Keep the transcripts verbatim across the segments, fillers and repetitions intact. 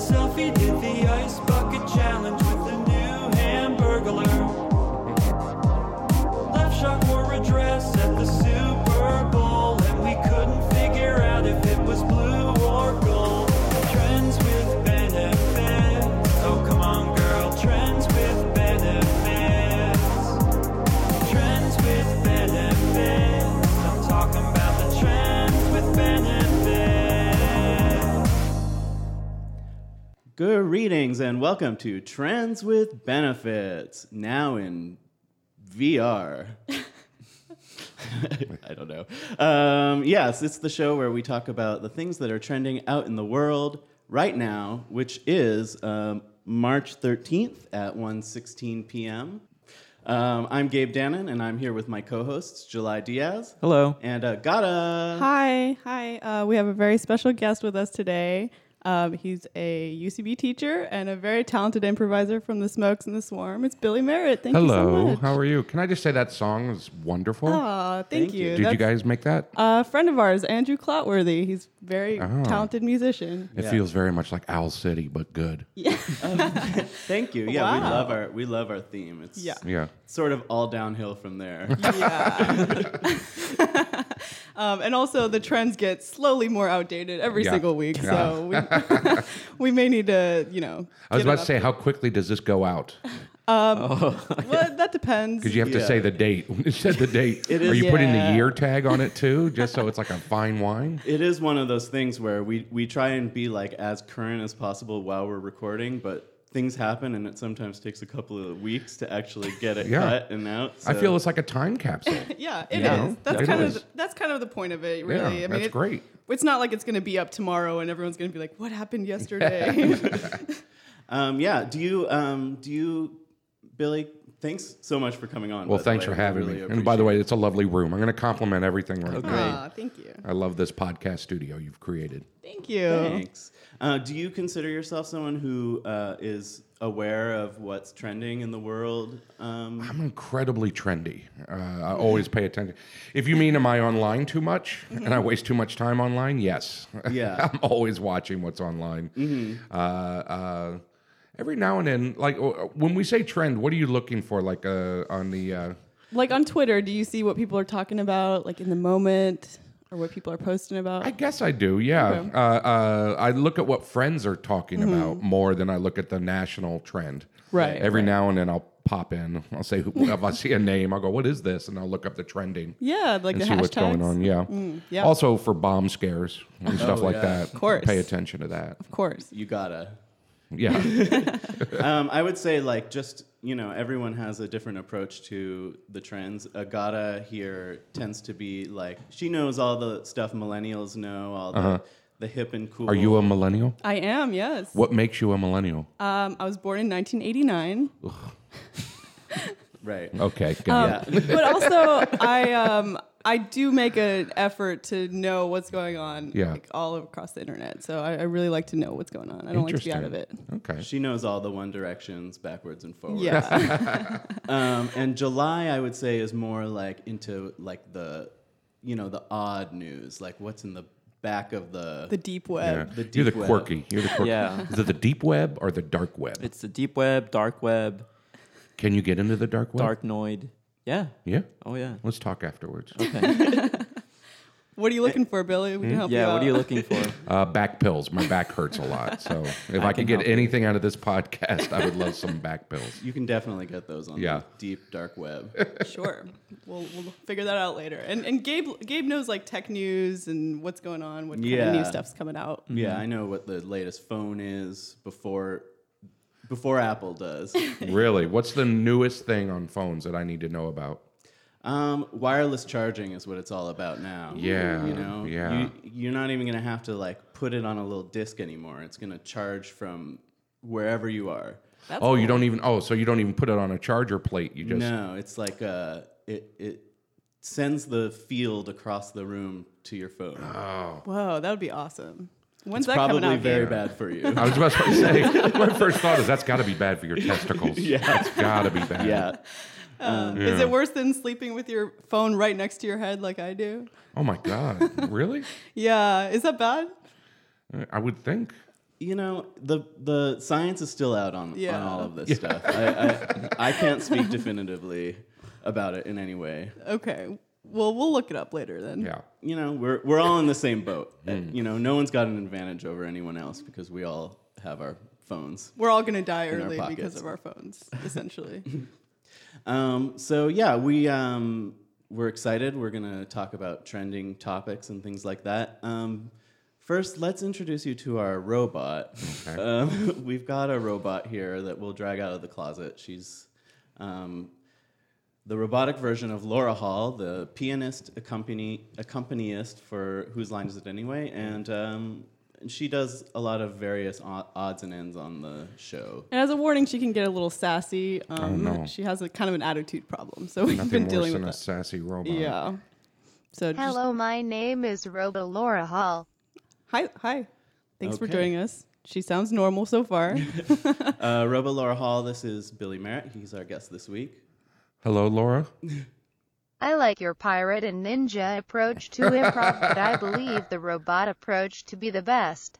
Selfie did the ice bucket challenge with the new Hamburglar. Left Shark wore a dress at the Super Bowl, and we couldn't figure out if it was blue or gold. Trends with benefits. Oh, come on, girl. Trends with benefits. Trends with benefits. I'm talking about the trends with benefits. Greetings and welcome to Trends with Benefits, now in V R. I don't know. Um, yes, it's the show where we talk about the things that are trending out in the world right now, which is um, March thirteenth at one sixteen p.m. Um, I'm Gabe Dannon, and I'm here with my co-hosts, July Diaz. Hello. And uh, Gata. Hi. Hi. Uh, we have a very special guest with us today. Um, he's a U C B teacher and a very talented improviser from the Smokes and the Swarm. It's Billy Merritt. Thank Hello, you so much. how are you? Can I just say that song is wonderful? Aw, thank, Thank you. you. Did That's you guys make that? a friend of ours, Andrew Clotworthy. He's a very Oh. talented musician. It Yeah. feels very much like Owl City, but good. Yeah. Thank you. Yeah, we Wow. love our we love our theme. It's Yeah. Yeah. sort of all downhill from there. Yeah. um, and also, the trends get slowly more outdated every Yeah. single week. Yeah. So we, we may need to, you know. I was get about it to say, up. how quickly does this go out? Well, that depends. Because you have to Yeah. say the date. When it said the date, It are is- you putting the Yeah. year tag on it too, just so it's like a fine wine? It is one of those things where we, we try and be like as current as possible while we're recording, but things happen and it sometimes takes a couple of weeks to actually get it Yeah. cut and out. I so- feel it's like a time capsule. Yeah, it is. Yeah. That's It kind is. of the, that's kind of the point of it, really. Yeah, I mean, that's it- great. It's not like it's going to be up tomorrow and everyone's going to be like, "What happened yesterday?" Um, yeah. Do you um, do you Billy? Thanks so much for coming on. Well, by the thanks way. for I having really me. And by the appreciate way, it's a lovely room. I'm going to compliment everything right Okay. now. Aw, thank you. I love this podcast studio you've created. Thank you. it. Thanks. Uh, do you consider yourself someone who uh, is aware of what's trending in the world? Um, I'm incredibly trendy. Uh, I always pay attention. If you mean, am I online too much and I waste too much time online? Yes. Yeah. I'm always watching what's online. Uh, uh, every now and then, like uh, when we say trend, what are you looking for? Like uh, on the uh, Like on Twitter, do you see what people are talking about, like in the moment, or what people are posting about? I guess I do. Yeah. Okay. Uh, uh, I look at what friends are talking about more than I look at the national trend. Right, Every right. now and then, I'll pop in. I'll say, if I see a name, I'll go, "What is this?" And I'll look up the trending. yeah, like and the see hashtags. what's going on. Yeah. yeah. Also for bomb scares and stuff like yeah. that. Of course. Pay attention to that. Of course. you gotta. Yeah. Um, I would say, like, just, you know, everyone has a different approach to the trends. Agata here tends to be like, she knows all the stuff millennials know, all the, Uh-huh. the hip and cool. Are you a millennial? I am, yes. What makes you a millennial? Um, I was born in nineteen eighty-nine. Right. Okay. Got Yeah. it. But also, I um, I do make an effort to know what's going on, Yeah. like, all across the internet. So I, I really like to know what's going on. I don't like to be out of it. Okay. She knows all the One Directions backwards and forwards. Yeah. Um, and July, I would say, is more like into like the, you know, the odd news, like what's in the back of the. the deep Yeah. web. The You're the deep web. quirky. You're the quirky. Yeah. Is it the deep web or the dark web? It's the deep web, dark web, Can you get into the dark web? darknoid. Yeah. Yeah. Oh, yeah. Let's talk afterwards. Okay. What are you looking for, Billy? We can help you yeah, out. what are you looking for? Uh, back pills. My back hurts a lot. So if I, I could can get help you. anything out of this podcast, I would love some back pills. You can definitely get those on Yeah. the deep dark web. Sure. We'll, we'll figure that out later. And and Gabe Gabe knows like tech news and what's going on, what kind Yeah. of new stuff's coming out. Yeah, I know what the latest phone is before before Apple does. Really? What's the newest thing on phones that I need to know about? Um, wireless charging is what it's all about now. Yeah, you know, yeah. You, you're not even gonna have to like put it on a little disc anymore. It's gonna charge from wherever you are. That's Oh, you cool. don't even. Oh, so you don't even put it on a charger plate. You just. No, it's like uh, it it sends the field across the room to your phone. Oh. Whoa, that would be awesome. When's It's that coming probably out? very Gabe? bad for you. I was about to say. My first thought is that's got to be bad for your testicles. Yeah. That's got to be bad. yeah. Um, Yeah. Is it worse than sleeping with your phone right next to your head like I do? Oh my God. Really? Yeah. Is that bad? I would think. You know, the the science is still out on, Yeah. on all of this stuff. I, I I can't speak definitively about it in any way. Okay. Well, we'll look it up later then. Yeah. You know, we're we're all in the same boat. You know, no one's got an advantage over anyone else because we all have our phones. We're all going to die In our early because pockets. of our phones, essentially. Um, so yeah, we um, we're excited. We're gonna talk about trending topics and things like that. Um, first, let's introduce you to our robot. Okay. Um, we've got a robot here that we'll drag out of the closet. She's um, the robotic version of Laura Hall, the pianist accompany accompanist for Whose Line Is It Anyway, and um, and she does a lot of various o- odds and ends on the show. And as a warning, she can get a little sassy. Um, Oh, no. She has a kind of an attitude problem, so we've Nothing been worse dealing than with a that. sassy robot. Yeah. So just, Hello, my name is Robo Laura Hall. hi, hi. Thanks for Okay. joining us. She sounds normal so far. Uh, Robo Laura Hall, this is Billy Merritt. He's our guest this week. Hello, Laura. I like your pirate and ninja approach to improv, but I believe the robot approach to be the best.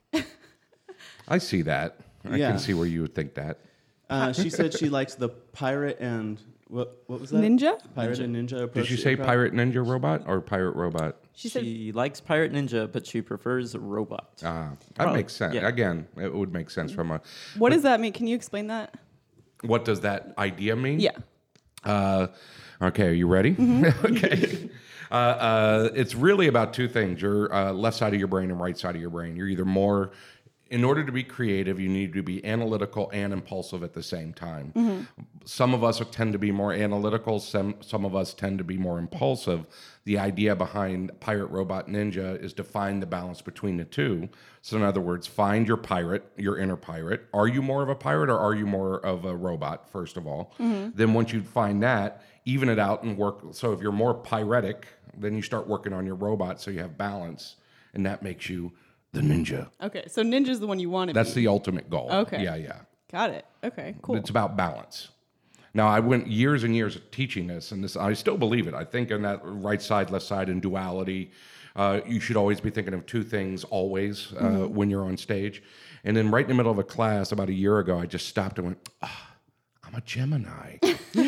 I see that. I Yeah. can see where you would think that. Uh, she said she likes the pirate and what? What was that? Ninja? Pirate and ninja approach. Did you to say improv? pirate ninja robot or pirate robot? She She, said, likes Pirate Ninja, but she prefers robot. Ah, that Probably, makes sense. yeah. Again, it would make sense from a. what does that mean? Can you explain that? What does that idea mean? Yeah. Uh, okay, are you ready? okay. Uh, uh, it's really about two things: your uh, left side of your brain and right side of your brain. You're either more, in order to be creative, you need to be analytical and impulsive at the same time. Some of us tend to be more analytical. Some some of us tend to be more impulsive. The idea behind Pirate Robot Ninja is to find the balance between the two. So, in other words, find your pirate, your inner pirate. Are you more of a pirate or are you more of a robot, first of all? Then, once you find that, even it out and work. So, if you're more piratic, then you start working on your robot so you have balance, and that makes you the ninja. Okay. So ninja's the one you want to That's be. the ultimate goal. Okay. Yeah, yeah. Got it. Okay. Cool. It's about balance. Now, I went years and years teaching this, and this I still believe it. I think in that right side, left side, and duality, uh, you should always be thinking of two things always uh, Mm-hmm. when you're on stage. And then right in the middle of a class about a year ago, I just stopped and went, ah, I'm a Gemini.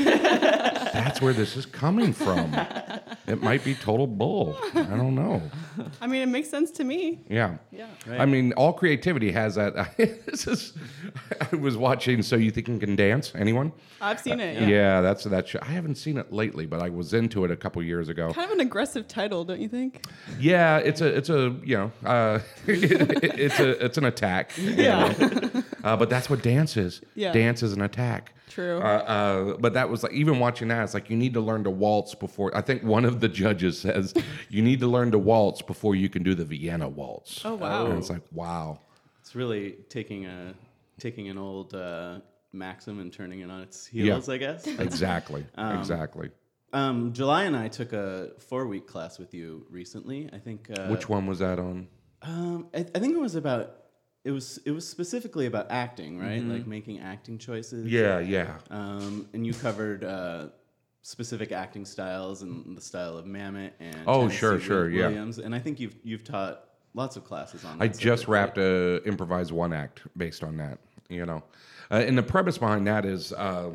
That's where this is coming from. It might be total bull. I don't know. I mean, it makes sense to me. Yeah. Yeah. Right. I mean, all creativity has that. This is. I was watching So You Think You Can Dance? Anyone? I've seen it. Yeah, Yeah. that's that show. I haven't seen it lately, but I was into it a couple years ago. Kind of an aggressive title, don't you think? Yeah, it's a, it's a, you know, uh, it's a, it's an attack. you Yeah. know. Uh, but that's what dance is. Yeah. Dance is an attack. True. Uh, uh, but that was like, even watching that, it's like you need to learn to waltz before. I think one of the judges says you need to learn to waltz before you can do the Vienna waltz. Oh, wow. And it's like, wow. It's really taking a taking an old uh, maxim and turning it on its Yeah. heels, I guess. Exactly. exactly. Um, July and I took a four week class with you recently. I think. Uh, Which one was that on? Um, I, I think it was about. It was it was specifically about acting, right? Mm-hmm. Like making acting choices. Yeah, yeah. Um, and you covered uh, specific acting styles and the style of Mamet and Oh, Tennessee sure, sure, Wil- yeah. Williams. And I think you've you've taught lots of classes on. That I just subject, wrapped right? a improvised one act based on that. You know, uh, and the premise behind that is uh,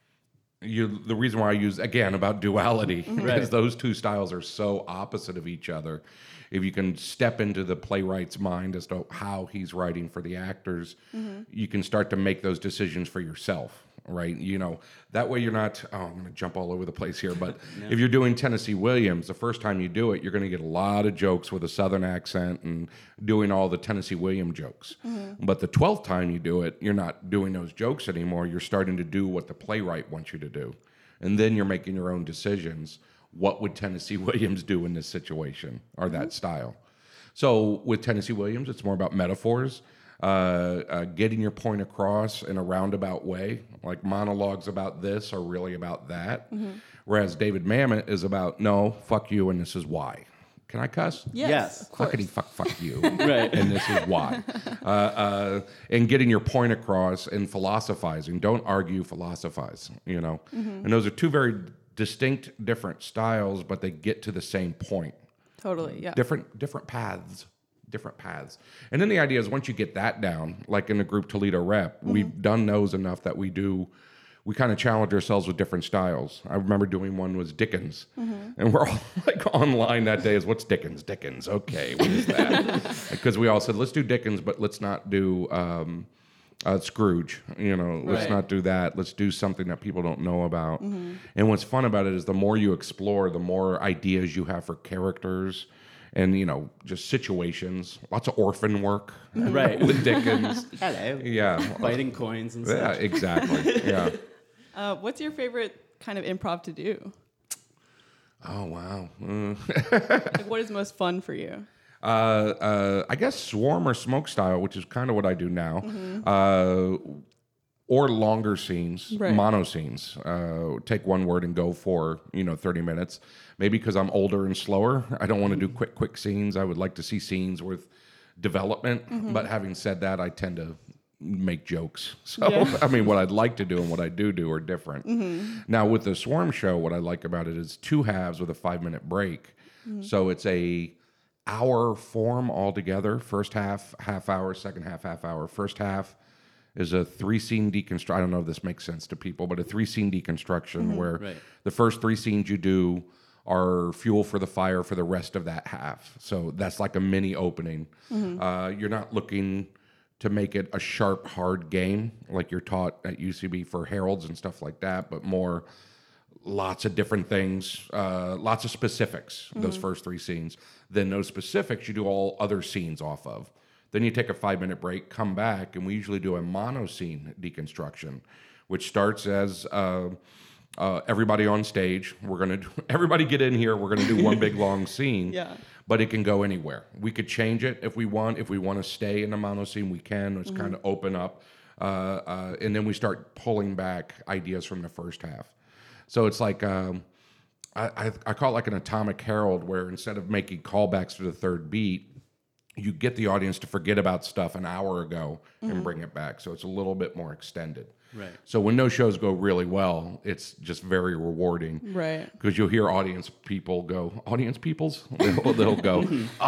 you. The reason why I use again about duality Right. is those two styles are so opposite of each other. If you can step into the playwright's mind as to how he's writing for the actors, you can start to make those decisions for yourself, right? You know, that way you're not, oh, I'm going to jump all over the place here, but if you're doing Tennessee Williams, the first time you do it, you're going to get a lot of jokes with a Southern accent and doing all the Tennessee Williams jokes. But the twelfth time you do it, you're not doing those jokes anymore. You're starting to do what the playwright wants you to do. And then you're making your own decisions. What would Tennessee Williams do in this situation or that style? So with Tennessee Williams, it's more about metaphors, uh, uh, getting your point across in a roundabout way. Like monologues about this are really about that. Whereas David Mamet is about, no, fuck you, and this is why. Can I cuss? Yes. Yes. Of course. Fuckity fuck fuck you. Right. And this is why. Uh, uh, and getting your point across and philosophizing. Don't argue, philosophize, you know. And those are two very distinct, different styles, but they get to the same point. Totally. Yeah. Different different paths, different paths. And then the idea is once you get that down, like in the group Toledo Rep, we've done those enough that we do, we kind of challenge ourselves with different styles. I remember doing one was Dickens. And we're all like online that day is, what's Dickens? Dickens. Okay, what is that? Because we all said, let's do Dickens, but let's not do um, uh, Scrooge. You know, let's Right. not do that. Let's do something that people don't know about. And what's fun about it is the more you explore, the more ideas you have for characters and, you know, just situations. Lots of orphan work Right. with Dickens. Hello. Yeah. Fighting coins and Yeah, such. exactly. Yeah. Uh, what's your favorite kind of improv to do? Oh, wow. Mm. Like, what is most fun for you? Uh, uh, I guess swarm or smoke style, which is kind of what I do now, Mm-hmm. uh, or longer scenes, Right. mono scenes. Uh, take one word and go for you know thirty minutes. Maybe because I'm older and slower, I don't want to do quick, quick scenes. I would like to see scenes with development. Mm-hmm. But having said that, I tend to make jokes. So Yeah. I mean, what I'd like to do and what I do do are different. Mm-hmm. Now with the swarm show, what I like about it is two halves with a five minute break. Mm-hmm. So it's a hour form altogether. First half, half hour. Second half, half hour. First half is a three scene deconstruction. I don't know if this makes sense to people, but a three scene deconstruction where Right. the first three scenes you do are fuel for the fire for the rest of that half. So that's like a mini opening. Uh, you're not looking to make it a sharp, hard game like you're taught at U C B for heralds and stuff like that, but more lots of different things, uh, lots of specifics, those first three scenes. Then those specifics, you do all other scenes off of. Then you take a five minute break, come back, and we usually do a mono scene deconstruction, which starts as uh, uh, everybody on stage. We're going to do, everybody get in here. We're going to do one big long scene. Yeah. But it can go anywhere. We could change it if we want. If we want to stay in the mono scene, we can. It's kind of open up. Uh, uh, and then we start pulling back ideas from the first half. So it's like, um, I, I, I call it like an atomic herald, where instead of making callbacks to the third beat, you get the audience to forget about stuff an hour ago and bring it back. So it's a little bit more extended. Right. So when those shows go really well, it's just very rewarding. Right. Because you'll hear audience people go, audience peoples? They'll, they'll go,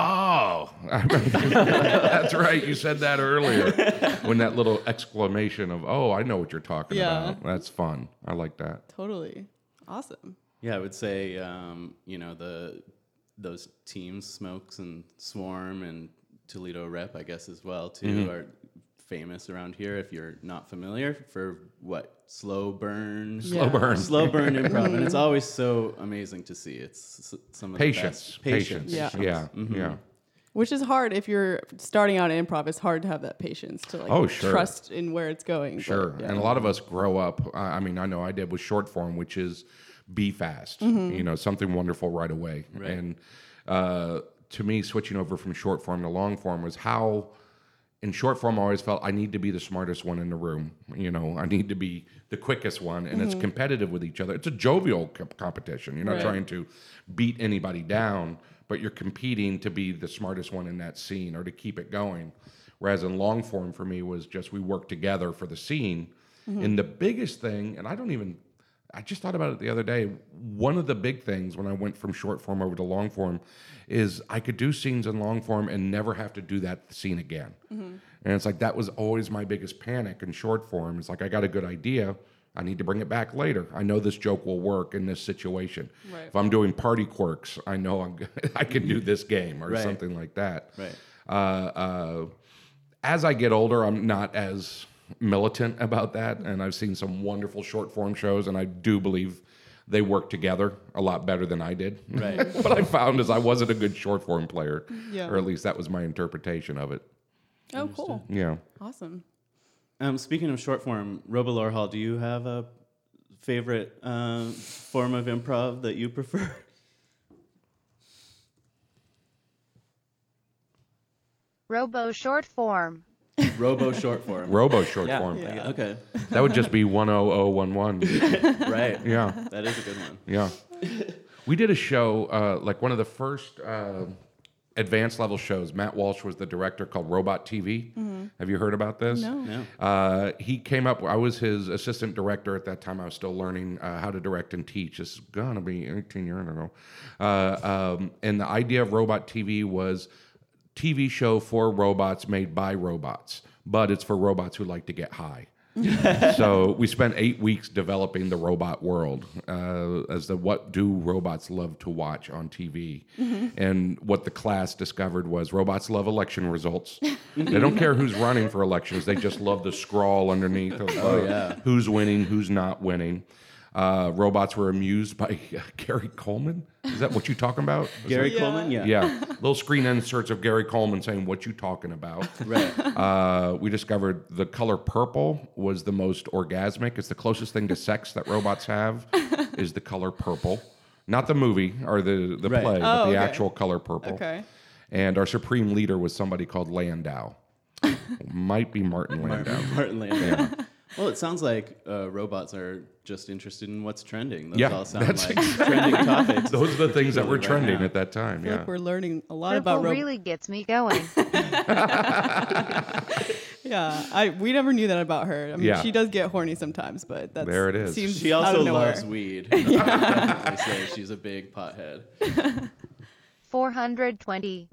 oh, I remember- that's right. You said that earlier. When that little exclamation of, oh, I know what you're talking Yeah. about. That's fun. I like that. Totally. Awesome. Yeah, I would say um, you know the those teams, Smokes and Swarm and Toledo Rep, I guess as well too, Mm-hmm. are famous around here. If you're not familiar, for what slow burn, Slow Yeah. burn. slow burn improv, and it's always so amazing to see. It's s- some of Patience. the best Patience. Yeah. Yeah. Yeah. Which is hard if you're starting out in improv. It's hard to have that patience to like Oh, sure. trust in where it's going. but, Sure. yeah. And a lot of us grow up. uh, I mean, I know I did with short form, which is be fast, you know, something wonderful right away. Right. And uh, to me, switching over from short form to long form was how, in short form, I always felt I need to be the smartest one in the room. You know, I need to be the quickest one. And it's competitive with each other. It's a jovial co- competition. You're not Right. trying to beat anybody down, but you're competing to be the smartest one in that scene or to keep it going. Whereas in long form for me was just we work together for the scene. And the biggest thing, and I don't even, I just thought about it the other day. One of the big things when I went from short form over to long form is I could do scenes in long form and never have to do that scene again. And it's like that was always my biggest panic in short form. It's like I got a good idea. I need to bring it back later. I know this joke will work in this situation. Right. If I'm doing party quirks, I know I'm I can do this game or Right. something like that. Right. Uh, uh, as I get older, I'm not as militant about that, and I've seen some wonderful short form shows, and I do believe they work together a lot better than I did. Right. But I found is I wasn't a good short form player, Yeah. or at least that was my interpretation of it. Oh, cool. Yeah. Awesome. Um, speaking of short form, Robolore Hall, do you have a favorite uh, form of improv that you prefer? Robo short form. Robo short form. Robo short Yeah. form. Yeah. Okay. That would just be one oh oh one one. Right. Yeah. That is a good one. Yeah. We did a show, uh, like one of the first uh, advanced level shows. Matt Walsh was the director, called Robot T V. Have you heard about this? No. No. Uh, he came up, I was his assistant director at that time. I was still learning uh, how to direct and teach. This is going to be eighteen years ago. Uh, um, and the idea of Robot T V was T V show for robots made by robots, but it's for robots who like to get high. So we spent eight weeks developing the robot world uh, as the what do robots love to watch on T V. Mm-hmm. And what the class discovered was robots love election results. They don't care who's running for elections. They just love the scrawl underneath of uh, Oh, yeah. who's winning, who's not winning. Uh, robots were amused by uh, Gary Coleman. Is that what you're talking about? Is Gary that- Coleman, yeah. yeah, little screen inserts of Gary Coleman saying, "What you talking about?" Right. Uh, we discovered the color purple was the most orgasmic. It's the closest thing to sex that robots have is the color purple, not the movie or the the Right. play, Oh, but the okay. actual color purple. Okay. And our supreme leader was somebody called Landau. Might be Martin Landau. Martin Landau. Well, it sounds like uh, robots are just interested in what's trending. Those Yeah, all sound that's like trending topics. Those are the things that were Right trending now. at that time. I feel Yeah. like we're learning a lot Purple about robots. really gets me going. Yeah, I we never knew that about her. I mean, Yeah. she does get horny sometimes, but that's There it is. Seems She out also of nowhere. loves weed. I would definitely say she's a big pothead. four hundred twenty.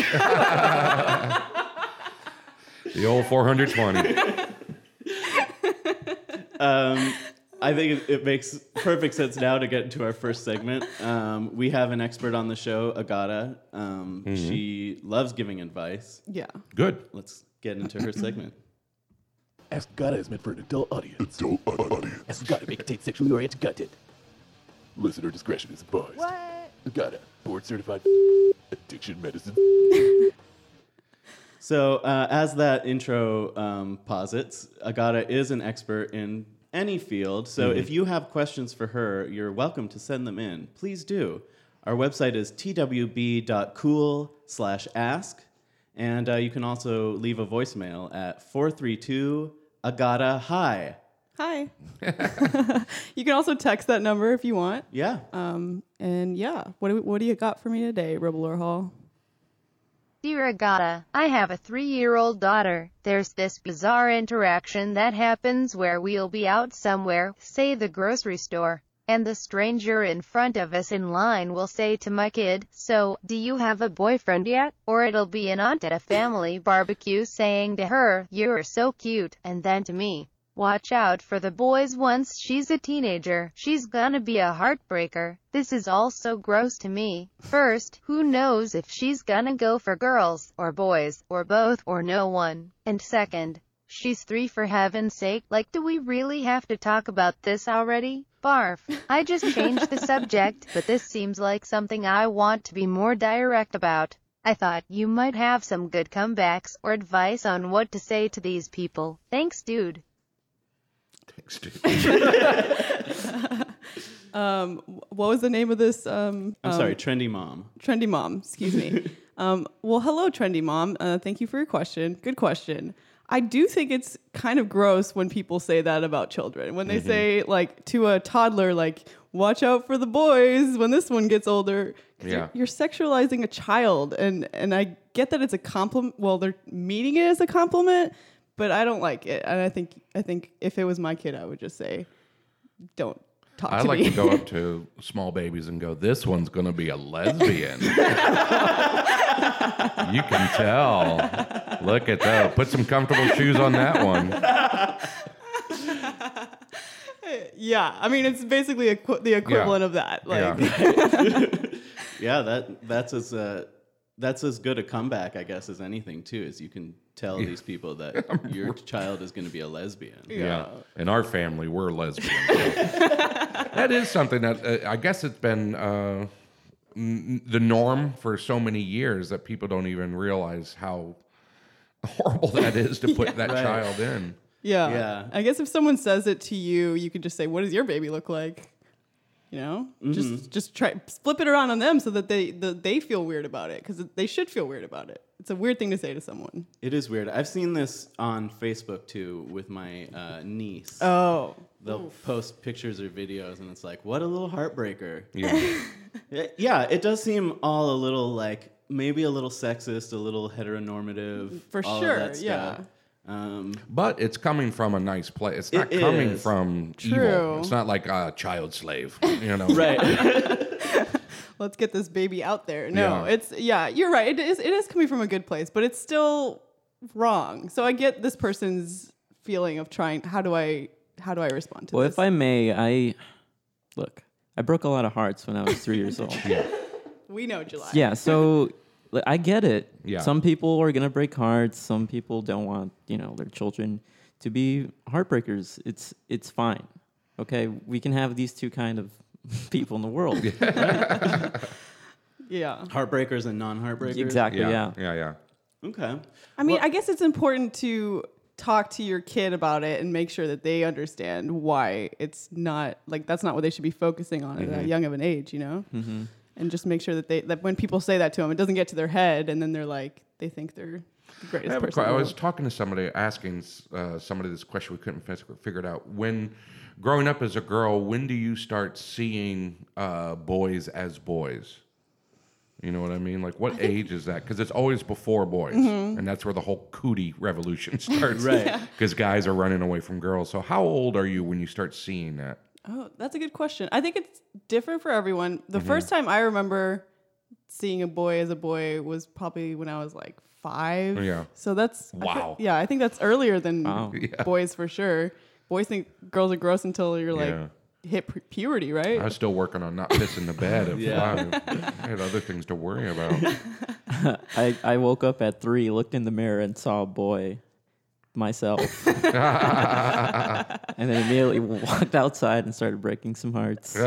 The old four hundred twenty. Um, I think it, it makes perfect sense now to get into our first segment. Um, we have an expert on the show, Agata. Um, She loves giving advice. Yeah. Good. Let's get into her segment. Ask Gotta is meant for an adult audience. Adult audience. Ask Gotta may contain sexually oriented content. Listener discretion is advised. What? Gotta, board certified addiction medicine. So, uh, as that intro um, posits, Agata is an expert in any field. So, if you have questions for her, you're welcome to send them in. Please do. Our website is t w b dot cool slash ask. And uh, you can also leave a voicemail at four three two Agata Hi. Hi. You can also text that number if you want. Yeah. Um, and yeah, what do, what do you got for me today, Rebel Hall? Dear Agata, I have a three-year-old daughter. There's this bizarre interaction that happens where we'll be out somewhere, say the grocery store, and the stranger in front of us in line will say to my kid, "So, do you have a boyfriend yet?" Or it'll be an aunt at a family barbecue saying to her, "You're so cute," and then to me, "Watch out for the boys once she's a teenager. She's gonna be a heartbreaker." This is all so gross to me. First, who knows if she's gonna go for girls, or boys, or both, or no one? And second, she's three for heaven's sake. Like, do we really have to talk about this already? Barf. I just changed the subject, but this seems like something I want to be more direct about. I thought you might have some good comebacks or advice on what to say to these people. Thanks, dude. Thanks, dude. Um, what was the name of this? Um, I'm um, sorry, Trendy Mom. Trendy Mom, excuse me. um, well, hello, Trendy Mom. Uh, thank you for your question. Good question. I do think it's kind of gross when people say that about children. When they Mm-hmm. say, like, to a toddler, like, watch out for the boys when this one gets older. 'Cause Yeah. You're, you're sexualizing a child. And, and I get that it's a compliment. Well, they're meaning it as a compliment, but I don't like it. And I think, I think if it was my kid, I would just say, don't talk I to like me. to go up to small babies and go, "This one's going to be a lesbian." You can tell. Look at that. Put some comfortable shoes on that one. Yeah, I mean, it's basically equi- the equivalent of that. Like, Yeah. Yeah, that that's as uh, that's as good a comeback, I guess, as anything too. Is you can tell these people that your child is going to be a lesbian. Yeah. In our family, we're lesbians. So. That is something that uh, I guess it's been uh, n- the norm for so many years that people don't even realize how horrible that is to put that Right. child in. yeah. Yeah. I guess if someone says it to you, you could just say, "What does your baby look like?" You know, just just try flip it around on them so that they the, they feel weird about it, because they should feel weird about it. It's a weird thing to say to someone. It is weird. I've seen this on Facebook too with my uh, niece. Oh, They'll post pictures or videos, and it's like, what a little heartbreaker. Yeah. Yeah, yeah, it does seem all a little like maybe a little sexist, a little heteronormative. For all of sure, that yeah. stuff. Um, But it's coming from a nice place. It's not It coming is. from True. evil. It's not like a child slave, you know. right. let's get this baby out there. No, Yeah. it's yeah, you're right. It is it is coming from a good place, but it's still wrong. So I get this person's feeling of trying. How do I how do I respond to Well, this? if I may, I look. I broke a lot of hearts when I was three years old. Yeah. we know July. Yeah, so like, I get it. Yeah. Some people are gonna break hearts. Some people don't want, you know, their children to be heartbreakers. It's it's fine. Okay, we can have these two kind of people in the world. yeah. Heartbreakers and non-heartbreakers. Exactly. Yeah. Yeah. Yeah. Yeah. Okay. I mean, Well- I guess it's important to talk to your kid about it and make sure that they understand why it's not like that's not what they should be focusing on at that young of an age, you know? Mm-hmm. And just make sure that they that when people say that to them, it doesn't get to their head, and then they're like they think they're the greatest I, have a person. que- in I the was world. talking to somebody, asking uh, somebody this question. We couldn't fis- figure it out. When growing up as a girl, when do you start seeing uh, boys as boys? You know what I mean? Like, what age is that? Because it's always before boys, Mm-hmm. and that's where the whole cootie revolution starts. Right. Because guys are running away from girls. So, how old are you when you start seeing that? Oh, that's a good question. I think it's different for everyone. The Mm-hmm. first time I remember seeing a boy as a boy was probably when I was like five. Yeah. So that's I thi- Wow. yeah, I think that's earlier than Wow. boys for sure. Boys think girls are gross until you're like Yeah. hit pu- puberty, right? I was still working on not pissing the bed at Yeah. five. I had other things to worry about. I, I woke up at three, looked in the mirror, and saw a boy, myself, and then immediately walked outside and started breaking some hearts.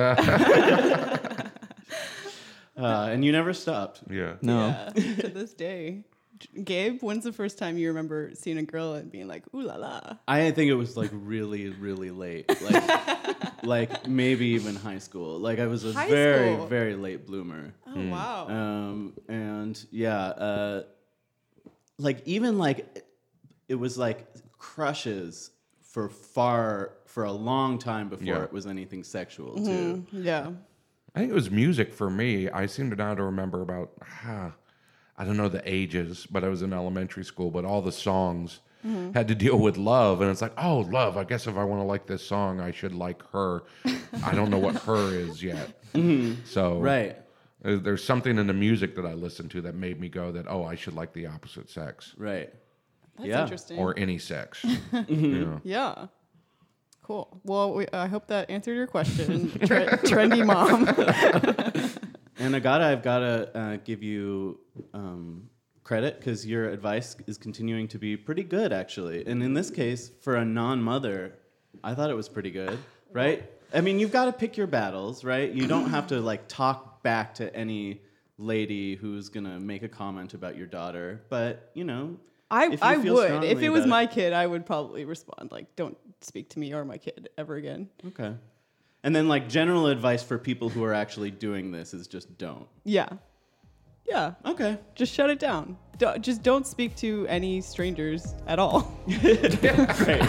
Uh, and you never stopped. Yeah. No. Yeah, to this day. J- Gabe, when's the first time you remember seeing a girl and being like, ooh la la? I think it was like really, really late. Like, like maybe even high school. Like I was a High very, school? very late bloomer. Oh, wow. Um, and yeah, uh, like even like it was like crushes for far for a long time before Yeah. it was anything sexual Mm-hmm. too. Yeah. I think it was music for me. I seem to now to remember about, ah, I don't know the ages, but I was in elementary school, but all the songs had to deal with love. And it's like, oh, love. I guess if I want to like this song, I should like her. I don't know what her is yet. So Right. uh, there's something in the music that I listened to that made me go that, oh, I should like the opposite sex Right. That's Yeah. interesting. or any sex. Yeah. Yeah. Cool. Well, we, I hope that answered your question, tre- trendy mom. And Agata, I've got to uh, give you um, credit because your advice is continuing to be pretty good, actually. And in this case, for a non-mother, I thought it was pretty good, right? I mean, you've got to pick your battles, right? You don't have to like talk back to any lady who's gonna make a comment about your daughter, but you know, I, if you I feel would. strongly If it was about my kid, I would probably respond like, don't speak to me or my kid ever again. Okay. And then like general advice for people who are actually doing this is just don't. Yeah. Yeah. Okay. Just shut it down. Do- just don't speak to any strangers at all. Great.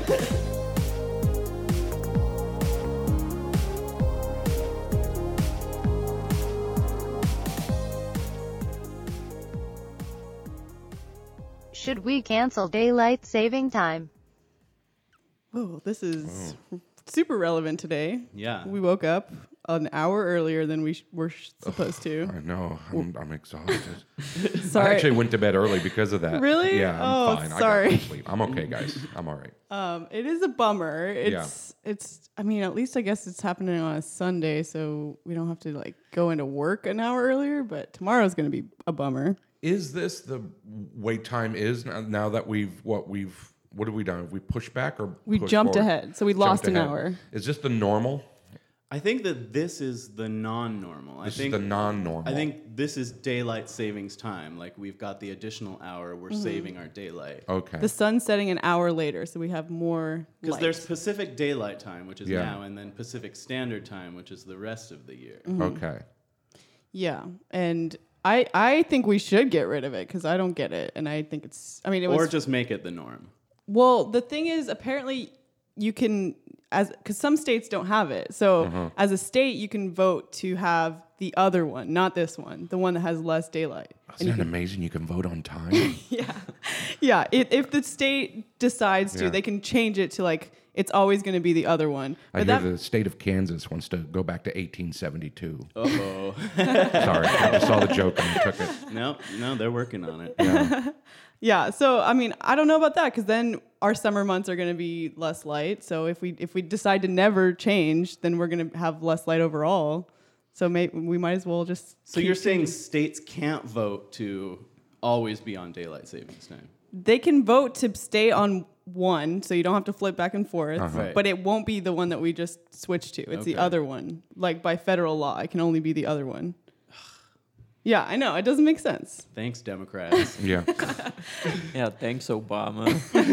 Should we cancel daylight saving time? Oh, this is super relevant today. Yeah. We woke up an hour earlier than we sh- were sh- supposed to. I know. I'm, I'm exhausted. I Sorry. actually went to bed early because of that. Really? Yeah, I'm Oh, fine. I sorry. got no sleep. I'm okay, guys. I'm all right. Um, it is a bummer. It's it's. I mean, at least I guess it's happening on a Sunday, so we don't have to like go into work an hour earlier. But tomorrow's going to be a bummer. Is this the wait time is now, now that we've what we've what have we done? Have we pushed back or We pushed jumped forward? ahead, so we Jumped lost an ahead. hour. Is this the normal? I think that this is the non-normal. This I think is the non-normal. I think this is daylight savings time. Like we've got the additional hour, we're saving our daylight. Okay. The sun's setting an hour later, so we have more. Because light. there's Pacific Daylight Time, which is Yeah. now, and then Pacific Standard Time, which is the rest of the year. Okay. Yeah, and I I think we should get rid of it because I don't get it, and I think it's. I mean, it was. Or just make it the norm. Well, the thing is, apparently, you can as because some states don't have it. So as a state, you can vote to have the other one, not this one, the one that has less daylight. Isn't that amazing? You can vote on time. Yeah. Yeah. If, if the state decides to, Yeah. they can change it to like, it's always going to be the other one. I But hear that, the state of Kansas wants to go back to eighteen seventy-two. Uh-oh. Sorry, I saw the joke and took it. no, no, they're working on it. Yeah. yeah. So, I mean, I don't know about that because then our summer months are going to be less light. So if we, if we decide to never change, then we're going to have less light overall. So may, we might as well just. So keep you're saying changing. states can't vote to always be on daylight savings time? They can vote to stay on one, so you don't have to flip back and forth. Uh-huh. Right. But it won't be the one that we just switched to. It's the Okay. other one. Like by federal law, it can only be the other one. Yeah, I know. It doesn't make sense. Thanks, Democrats. Yeah. Yeah, thanks, Obama.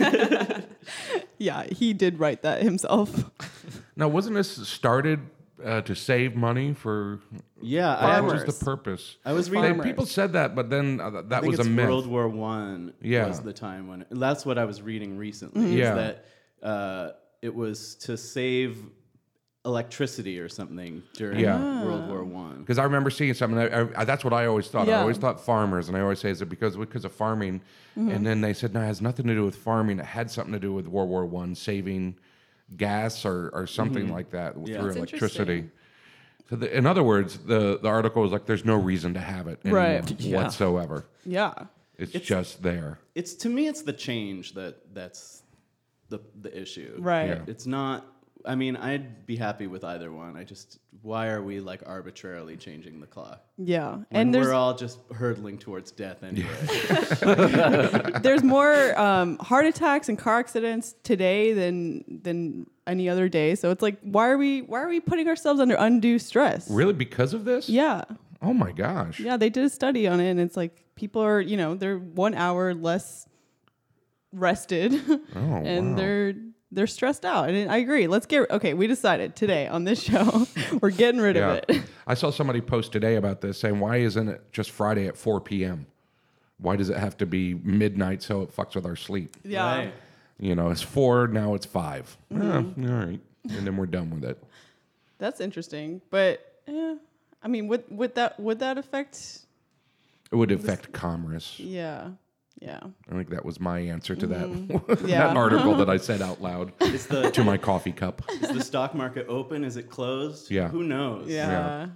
Yeah, he did write that himself. Now, wasn't this started uh, to save money for? Yeah, I, What was Farmers. the purpose? I was They- reading. Farmers. people said that, but then uh, that I think was it's a myth. World War One Yeah. was the time when. It, that's what I was reading recently. Mm-hmm. Is Yeah. that uh, it was to save electricity or something during Yeah. World War One. Because I remember seeing something. I, I, that's what I always thought. I Yeah. always thought farmers, and I always say, is it because because of farming? Mm-hmm. And then they said, no, it has nothing to do with farming. It had something to do with World War One, saving gas or, or something like that Yeah. through That's electricity. interesting. So, the, in other words, the, the article was like, there's no reason to have it anymore Right. Yeah. whatsoever. Yeah. It's, It's- just there. It's to me, it's the change that that's the the issue. Right. Yeah. It's not. I mean, I'd be happy with either one. I just why are we like arbitrarily changing the clock? Yeah. When And there's we're all just hurtling towards death anyway. there's more um, heart attacks and car accidents today than than any other day. So it's like, why are we why are we putting ourselves under undue stress? Really, because of this? Yeah. Oh my gosh. Yeah, they did a study on it, and it's like people are, you know, they're one hour less rested, Oh, and wow. they're they're stressed out. And I agree. Let's get okay. We decided today on this show we're getting rid Yeah. of it. I saw somebody post today about this saying, why isn't it just Friday at four p.m.? Why does it have to be midnight so it fucks with our sleep? Yeah, Right. You know, it's four, now it's five. Mm-hmm. Eh, all right. And then we're done with it. that's interesting. But eh, I mean, would would that would that affect? It would affect commerce. Yeah, yeah, I think that was my answer to that, Mm-hmm. Yeah. that article that I said out loud Is the to my coffee cup. is the stock market open? Is it closed? Yeah. Who knows? yeah.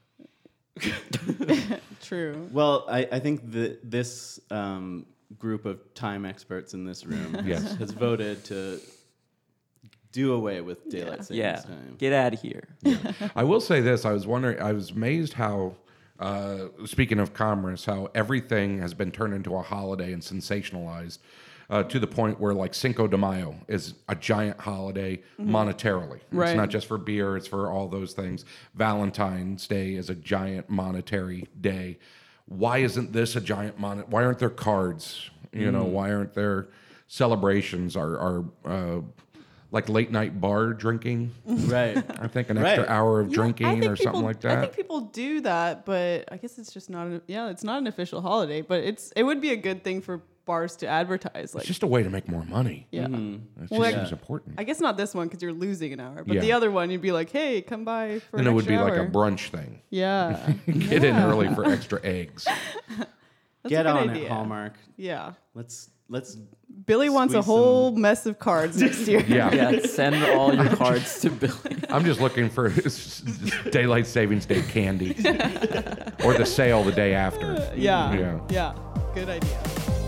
True. Well, I, I think that this um, group of time experts in this room has, Yes. has voted to do away with daylight savings Yeah, time. get out of here. I will say this. I was wondering, I was amazed how, uh, speaking of commerce, how everything has been turned into a holiday and sensationalized uh, to the point where, like, Cinco de Mayo is a giant holiday monetarily. Right. It's not just for beer, it's for all those things. Valentine's Day is a giant monetary day. Why isn't this a giant mon? Why aren't there cards? You know, why aren't there celebrations? Are, are uh, like late night bar drinking? Right. I think an extra Right. hour of Yeah, I drinking think or something people- like I think that. people do that, but I guess it's just not. An, yeah, it's not an official holiday, but it's it would be a good thing for bars to advertise. Like, It's just a way to make more money. yeah, It Well, just like- seems important. I guess not this one because you're losing an hour, but Yeah. the other one you'd be like, hey, come by for Then an it would be extra like a hour. brunch thing. Yeah, Get in early for extra eggs. That's Get a good on idea. it, Hallmark. Yeah, Let's let's Billy wants a Squeeze whole some- mess of cards next year. Yeah. Yeah, send all your cards to Billy. I'm just looking for daylight savings day candy or the sale the day after. yeah, Yeah. yeah. Good idea.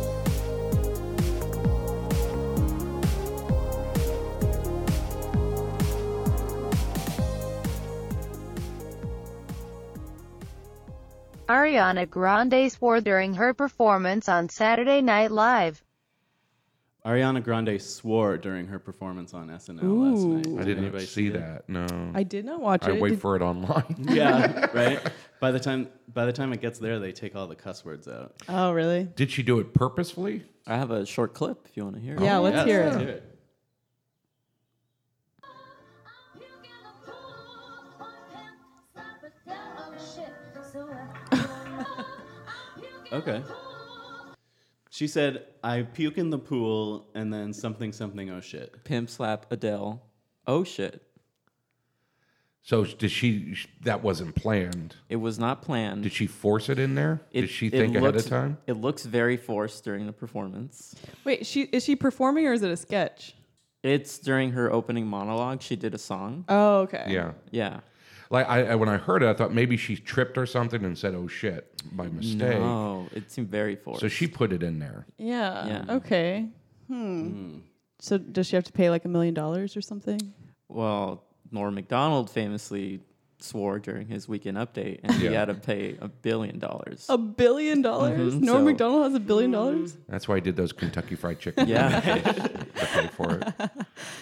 Ariana Grande swore during her performance on Saturday Night Live. Ariana Grande swore during her performance on S N L last night. Ooh. I didn't Anybody see it? that. No. I did not watch I it. wait Did- for it online. Yeah, right. By the time by the time it gets there, they take all the cuss words out. oh, really? Did she do it purposefully? I have a short clip if you want to hear it. Yeah, let's Yes, hear let's it. hear it. Okay. She said, "I puke in the pool and then something something oh shit." Pimp slap Adele. Oh shit. So did she? That wasn't planned. It was not planned. Did she force it in there? It- did she it think ahead looks- of time? It looks very forced during the performance. Wait, she is she performing or is it a sketch? It's during her opening monologue. She did a song. Oh, okay. Yeah. Yeah. Like I, I when I heard it, I thought maybe she tripped or something and said, "Oh shit," by mistake. No, it seemed very forced. So she put it in there. Yeah. Yeah. Okay. Hmm. So does she have to pay like a million dollars or something? Well, Norm Macdonald famously swore during his weekend update, and he Yeah. had to pay a billion dollars. A billion dollars? Mhm, Norm so- Macdonald has a billion dollars? That's why I did those Kentucky Fried Chicken. Yeah. to pay for it.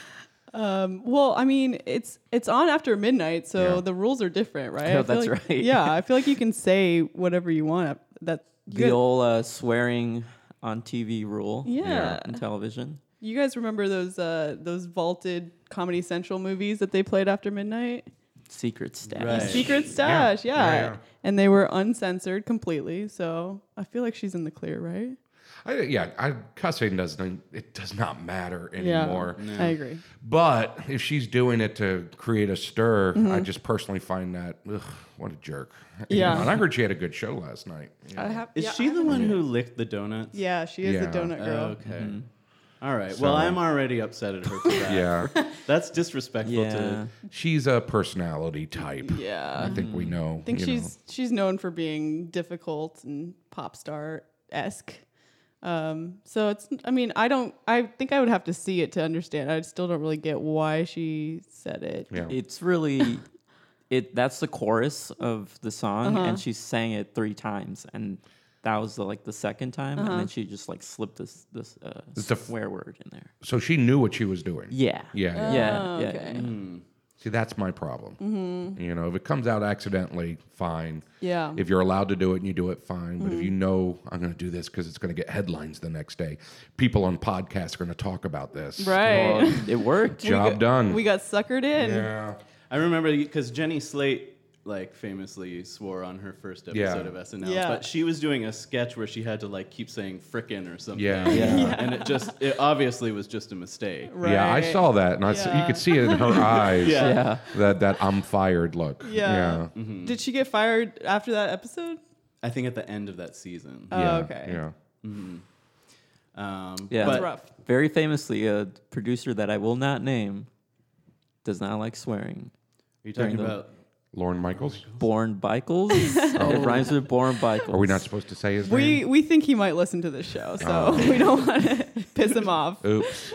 Um, well, I mean, it's it's on after midnight, so Yeah. the rules are different, right? Oh, I feel that's like- right. Yeah, I feel like you can say whatever you want. That you The guys, old uh, swearing on T V rule. Yeah. On television. you guys remember those uh, those vaulted Comedy Central movies that they played after midnight? Secret stash. Right. Secret Stash, yeah. Yeah, yeah. And they were uncensored completely, so I feel like she's in the clear, right? I, yeah, I, cussing doesn't. It does not matter anymore. Yeah, I agree. But if she's doing it to create a stir, Mm-hmm. I just personally find that, ugh, what a jerk. Yeah. You know, and I heard she had a good show last night. I have, Is yeah, she I the haven't one seen who it. licked the donuts? Yeah, she is Yeah. the donut girl. Okay. All right. So- well, I'm already upset at her for that. Yeah. That's disrespectful Yeah. to. She's a personality type. Yeah. I think we know. I think you she's she's known for being difficult and pop star esque. Um, so it's I mean I don't I think I would have to see it to understand. I still don't really get why she said it. know. Yeah. It's really it that's the chorus of the song, Uh-huh. and she sang it three times, and that was the, like the second time, Uh-huh. and then she just like slipped this this uh, It's the f- swear word in there. So she knew what she was doing. Yeah. Yeah. yeah. Yeah. Oh, yeah. okay. yeah. See, that's my problem. You know, if it comes out accidentally, fine. Yeah. If you're allowed to do it and you do it, fine. But if Mm-hmm. you know I'm going to do this because it's going to get headlines the next day, people on podcasts are going to talk about this. Right. Well, it worked. We Job got- done. We got suckered in. Yeah. I remember because Jenny Slate like famously swore on her first episode Yeah. of S N L, Yeah. but she was doing a sketch where she had to like keep saying frickin' or something. Yeah. Yeah. and it just it obviously was just a mistake. Right. Yeah, I saw that, and I s- you Yeah. could see it in her eyes. Yeah. Yeah. That that I'm fired look. Yeah. Yeah. Did she get fired after that episode? I think at the end of that season. Oh, Yeah, okay. Yeah. Um, Yeah. but That's rough. Very famously, a producer that I will not name does not like swearing. Are you talking during the- about? Lauren Michaels. Born Bickles. It rhymes with Born Bickles. Are we not supposed to say his We name? we think he might listen to this show, so Oh. we don't want to piss him off. Oops.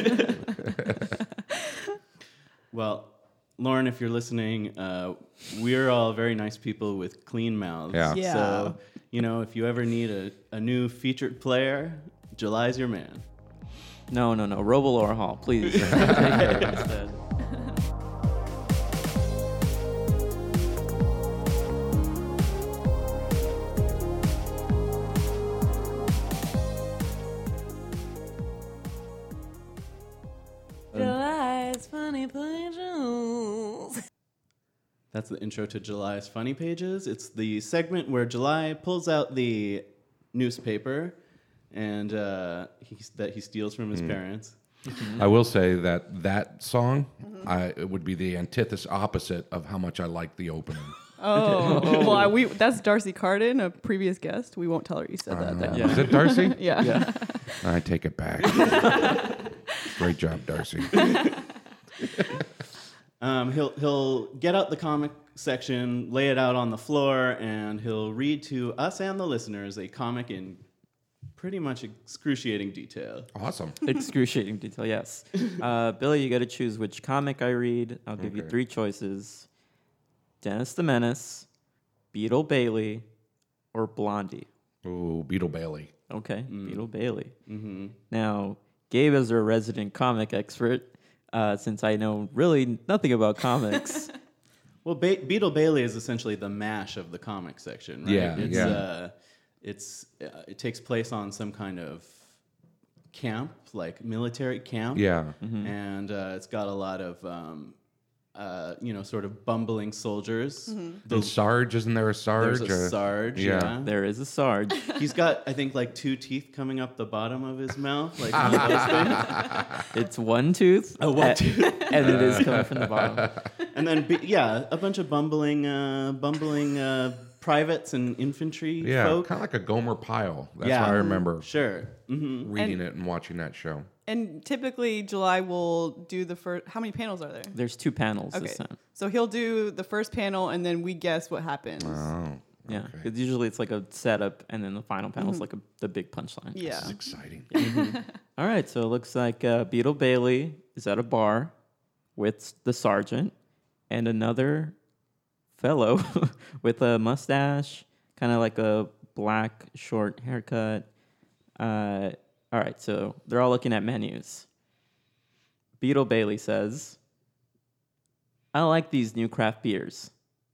Well, Lauren, if you're listening, uh, we're all very nice people with clean mouths. Yeah. Yeah. So, you know, if you ever need a, a new featured player, July's your man. No, no, no. Robolore Hall, please. Take her instead. July's funny pages. That's the intro to July's Funny Pages. It's the segment where July pulls out the newspaper and uh, he, that he steals from his parents. I will say that that song, I it would be the antithesis opposite of how much I like the opening. Oh, well, I, we that's Darcy Carden, a previous guest. We won't tell her you said that. Then. Uh, Is it Darcy? Yeah. Yeah. I take it back. Great job, Darcy. Um, he'll he'll get out the comic section, lay it out on the floor, and he'll read to us and the listeners a comic in pretty much excruciating detail. Awesome. Excruciating detail, yes. Uh, Billy, you got to choose which comic I read. I'll give you Okay. three choices: Dennis the Menace, Beetle Bailey, or Blondie. Ooh, Beetle Bailey. Okay, Mm. Beetle Bailey. Mm-hmm. Now, Gabe is our resident comic expert. Uh, since I know really nothing about comics, Well, ba- Beetle Bailey is essentially the MASH of the comic section, right? Yeah, it's, yeah. Uh, it's uh, it takes place on some kind of camp, like military camp. Yeah. and uh, it's got a lot of um, uh, you know, sort of bumbling soldiers. And Sarge, isn't there a Sarge? There's a Uh, Sarge, yeah. yeah. there is a Sarge. He's got, I think, like two teeth coming up the bottom of his mouth, like one of those things. It's one tooth. A one a- tooth. and it is coming from the bottom. and then be, yeah, a bunch of bumbling, uh, bumbling uh, privates and infantry Yeah, folk. kind of like a Gomer Pyle. That's Yeah. how I remember Sure. hmm reading And- it and watching that show. And typically, July will do the first. How many panels are there? There's two panels Okay, this time. so he'll do the first panel, and then we guess what happens. Oh, Yeah, okay. because usually it's like a setup, and then the final panel is like a, the big punchline. yeah. This is exciting. All right, so it looks like uh, Beetle Bailey is at a bar with the sergeant and another fellow with a mustache, kind of like a black short haircut. Uh, all right, so they're all looking at menus. Beetle Bailey says, "I like these new craft beers."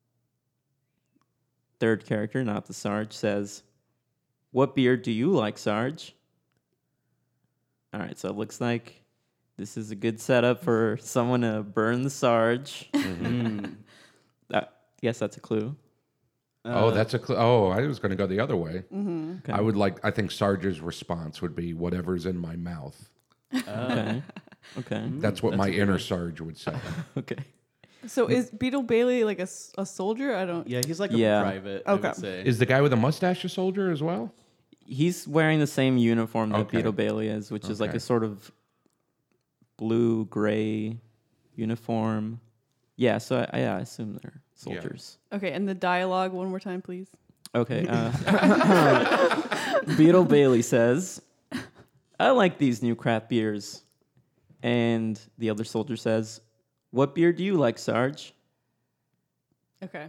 Third character, not the Sarge, says, "What beer do you like, Sarge?" All right, so it looks like this is a good setup for someone to burn the Sarge. That, yes, that's a clue. oh, that's a cl- oh. I was going to go the other way. Okay. I would like. I think Sarge's response would be whatever's in my mouth. Okay. Okay. That's what my inner Sarge would say. Okay. So is Beetle Bailey like a, s- a soldier? I don't. Yeah, he's like Yeah. a private. I Okay. would say. Is the guy with the mustache a soldier as well? He's wearing the same uniform that Okay. Beetle Bailey is, which is like Okay. a sort of blue gray uniform. Yeah, so I, yeah, I assume they're soldiers. Okay, and the dialogue one more time, please. Okay. Uh, Beetle Bailey says, "I like these new craft beers." And the other soldier says, "What beer do you like, Sarge?" Okay.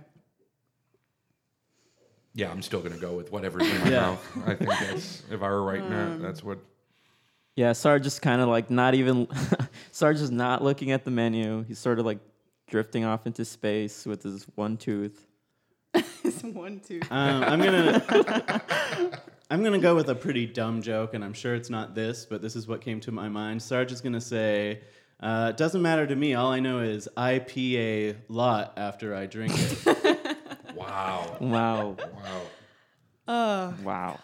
Yeah, I'm still going to go with whatever's in my Yeah. mouth. I think that's if I were writing that, that's what. Yeah, Sarge is kind of like not even. Sarge is not looking at the menu. He's sort of like drifting off into space with his one tooth. It's one, two. Um, I'm gonna I'm gonna go with a pretty dumb joke, and I'm sure it's not this, but this is what came to my mind. Sarge is gonna say, uh, "It doesn't matter to me. All I know is I pee a lot after I drink it." Wow. Wow. Wow. Uh, Wow.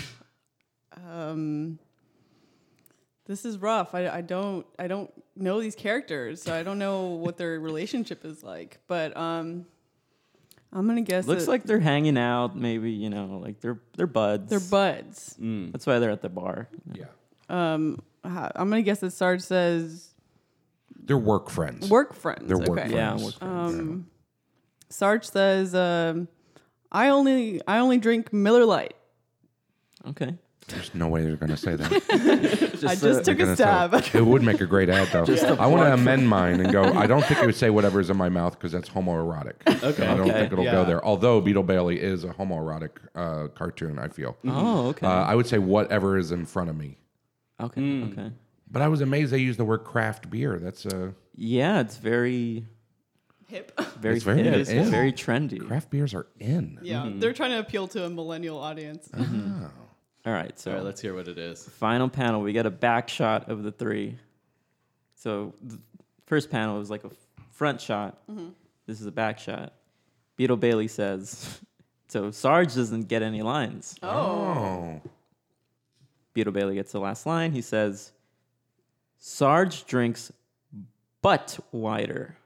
um, this is rough. I, I don't I don't know these characters, so I don't know what their relationship is like. But um, I'm gonna guess Looks that like they're hanging out. Maybe you know, like they're they're buds. they're buds. That's why they're at the bar. Yeah. Um, ha- I'm gonna guess that Sarge says They're work friends. work friends. They're work okay. Yeah. friends. work- Um, Sarge says, um, "I only I only drink Miller Lite." Okay. There's no way they're going to say that. I just They're took a gonna say- stab. It would make a great ad, though. I want to amend mine and go, I don't think it would say whatever's in my mouth because that's homoerotic. Okay. I don't Okay. think it'll Yeah. go there. Although Beetle Bailey is a homoerotic uh, cartoon, I feel. Oh, okay. Uh, I would say whatever is in front of me. okay. Okay. But I was amazed they used the word craft beer. That's uh, Yeah, it's very Hip. very It's very- hip. it It's is. very trendy. craft beers are in. Yeah, they're trying to appeal to a millennial audience. All right, so All right, let's hear what it is. final panel, we get a back shot of the three. So the first panel was like a front shot. This is a back shot. Beetle Bailey says, so Sarge doesn't get any lines. Oh. Beetle Bailey gets the last line. He says, Sarge drinks butt wider.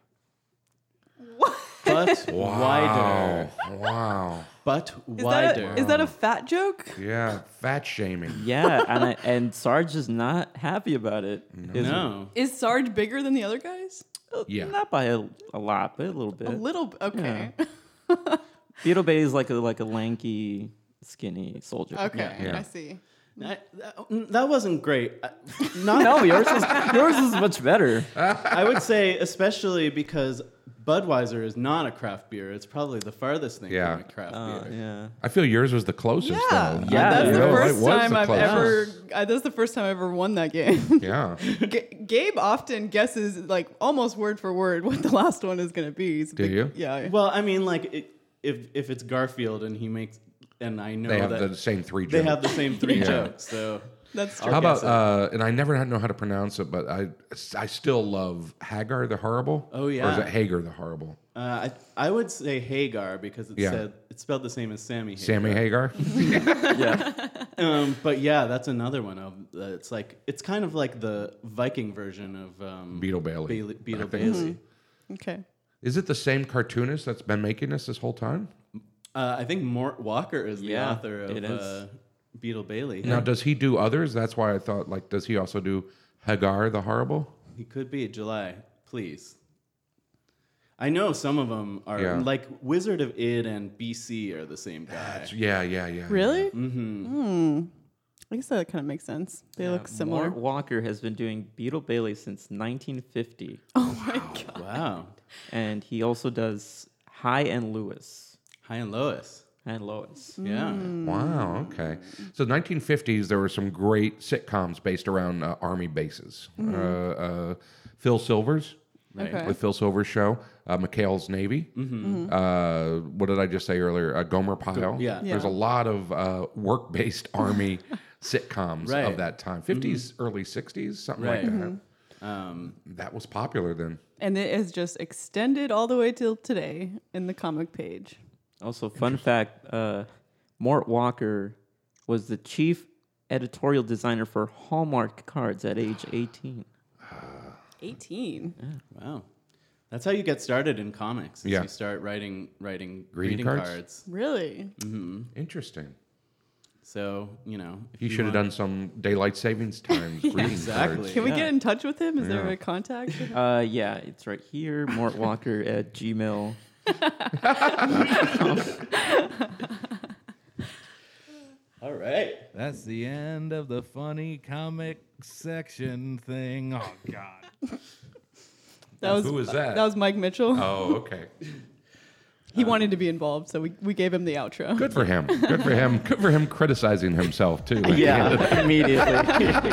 But wider. Wow. But Is wider. that, a, is that a fat joke? Yeah, fat shaming. Yeah, and I, and Sarge is not happy about it. is he? No. Is Sarge bigger than the other guys? Yeah. Not by a, a lot, but a little bit. A little. b- Okay. Beetle Bailey is like a like a lanky, skinny soldier. Okay. Yeah. I see. I- that, that wasn't great. I- Not, No, yours is yours is much better. I would say, especially because Budweiser is not a craft beer. It's probably the farthest thing Yeah. from a craft Uh, beer. yeah. I feel yours was the closest, Yeah. though. Yeah, That's it the was. first It was time the I've closest. ever. Uh, that's the first time I ever won that game. Yeah. G- Gabe often guesses like almost word for word what the last one is going to be. He's a Do big- you? Yeah. Well, I mean, like, it, if if it's Garfield and he makes, and I know They have that the same three they jokes. have the same three Yeah. jokes, so That's true. How about, guess it. uh, and I never know how to pronounce it, but I I still love Hagar the Horrible. Oh, Or is yeah. it Hagar the Horrible? uh, I I would say Hagar because it Yeah. said it's spelled the same as Sammy. Hagar. Sammy Hagar? Yeah. Um, but yeah, that's another one of. Uh, it's like it's kind of like the Viking version of um, Beetle Bailey. Bailey Beetle I think. Bailey. Okay. Is it the same cartoonist that's been making this this whole time? Uh, I think Mort Walker is the Yeah, author of it is. uh, Beetle Bailey. Now, does he do others? That's why I thought, like, does he also do Hagar the Horrible? He could be July, please. I know some of them are Yeah. like Wizard of Id and B C are the same guy. Yeah, yeah, yeah. Really? Mm-hmm. Hmm. I guess that kind of makes sense. They look similar. Mort Walker has been doing Beetle Bailey since nineteen fifty, Oh my god. Wow. and he also does High and Lewis. High and Lois. And Lois. Yeah. Wow, okay. So nineteen fifties, there were some great sitcoms based around uh, Army bases. Uh, uh, Phil Silvers, Okay. with Phil Silvers' show, uh, McHale's Navy. Uh, what did I just say earlier? Uh, Gomer Pyle. yeah. There's a Yeah. lot of uh, work-based Army sitcoms Right. of that time. fifties, early sixties, something Right. like that. Um, That was popular then. And it has just extended all the way till today in the comic page. Also, fun fact, uh, Mort Walker was the chief editorial designer for Hallmark cards at age eighteen. eighteen. wow. That's how you get started in comics. is Yeah. You start writing writing Greeting greeting, cards? cards. Really? Interesting. So, you know, if You should have want- done some daylight savings times greeting exactly. cards. Can we Yeah. get in touch with him? Is there Yeah. a contact? Uh, yeah, it's right here, Mort Walker at Gmail. All right. That's the end of the funny comic section thing. Oh God. That was Who is that? That was Mike Mitchell. Oh, okay. He wanted to be involved, so we, we gave him the outro. Good for him. Good for him. Good for him criticizing himself too. Yeah, immediately.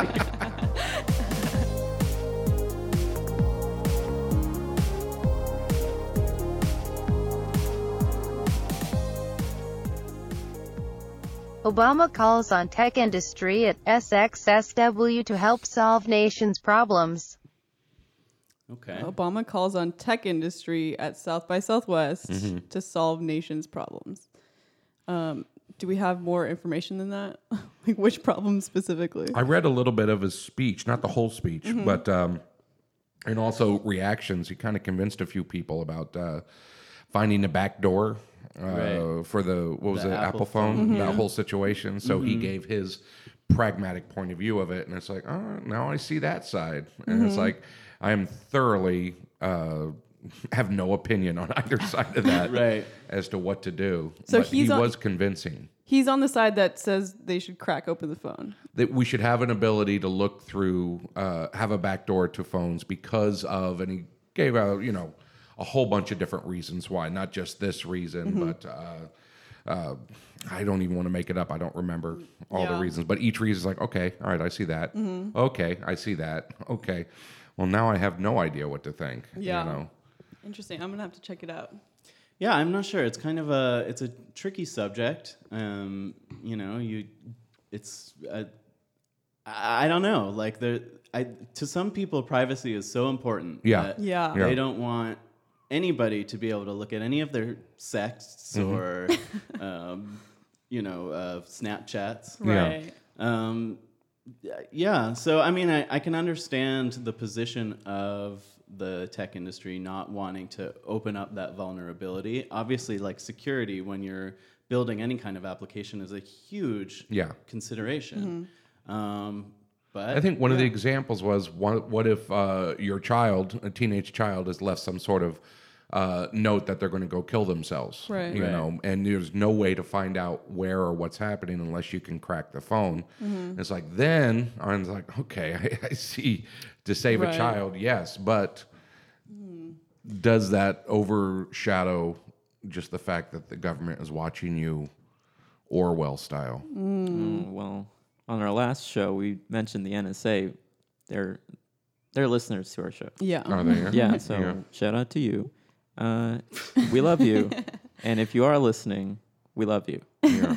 Obama calls on tech industry at S X S W to help solve nation's problems. Okay. Obama calls on tech industry at South by Southwest to solve nation's problems. Um, do we have more information than that? Like which problems specifically? I read a little bit of his speech, not the whole speech, but um, and also reactions. He kind of convinced a few people about uh, finding a back door uh, Right. for the what was The it, Apple Apple phone, that whole situation. So he gave his pragmatic point of view of it, and it's like, oh, now I see that side, and it's like I am thoroughly. Uh, have no opinion on either side of that Right. as to what to do. So but he's he on- was convincing. He's on the side that says they should crack open the phone. That we should have an ability to look through, uh, have a backdoor to phones because of, and he gave out, you know, a whole bunch of different reasons why, not just this reason, but uh, uh, I don't even want to make it up. I don't remember all the Yeah. reasons, but each reason is like, okay, all right, I see that. Okay, I see that. Okay, well now I have no idea what to think. Yeah. You know? Interesting. I'm gonna have to check it out. Yeah, I'm not sure. It's kind of a it's a tricky subject. Um, you know, you it's uh, I, I don't know. Like the I to some people, privacy is so important. Yeah. that Yeah. Yeah. They don't want anybody to be able to look at any of their texts Mm-hmm. or um, you know uh, Snapchats. Yeah. Right. Um, yeah, so I mean, I, I can understand the position of the tech industry not wanting to open up that vulnerability. Obviously, like security, when you're building any kind of application, is a huge Yeah. consideration. Um, but I think one of the yeah. examples was what, what if uh, your child, a teenage child, has left some sort of uh, note that they're going to go kill themselves, Right. you Right. know, and there's no way to find out where or what's happening unless you can crack the phone. It's like then I'm like, okay, I, I see. To save Right. a child, yes, but does that overshadow just the fact that the government is watching you, Orwell style? Mm, well, on our last show, we mentioned the N S A. They're they're listeners to our show. Yeah. Are they? Yeah, so Yeah. shout out to you. Uh, we love you, and if you are listening, we love you. Yeah.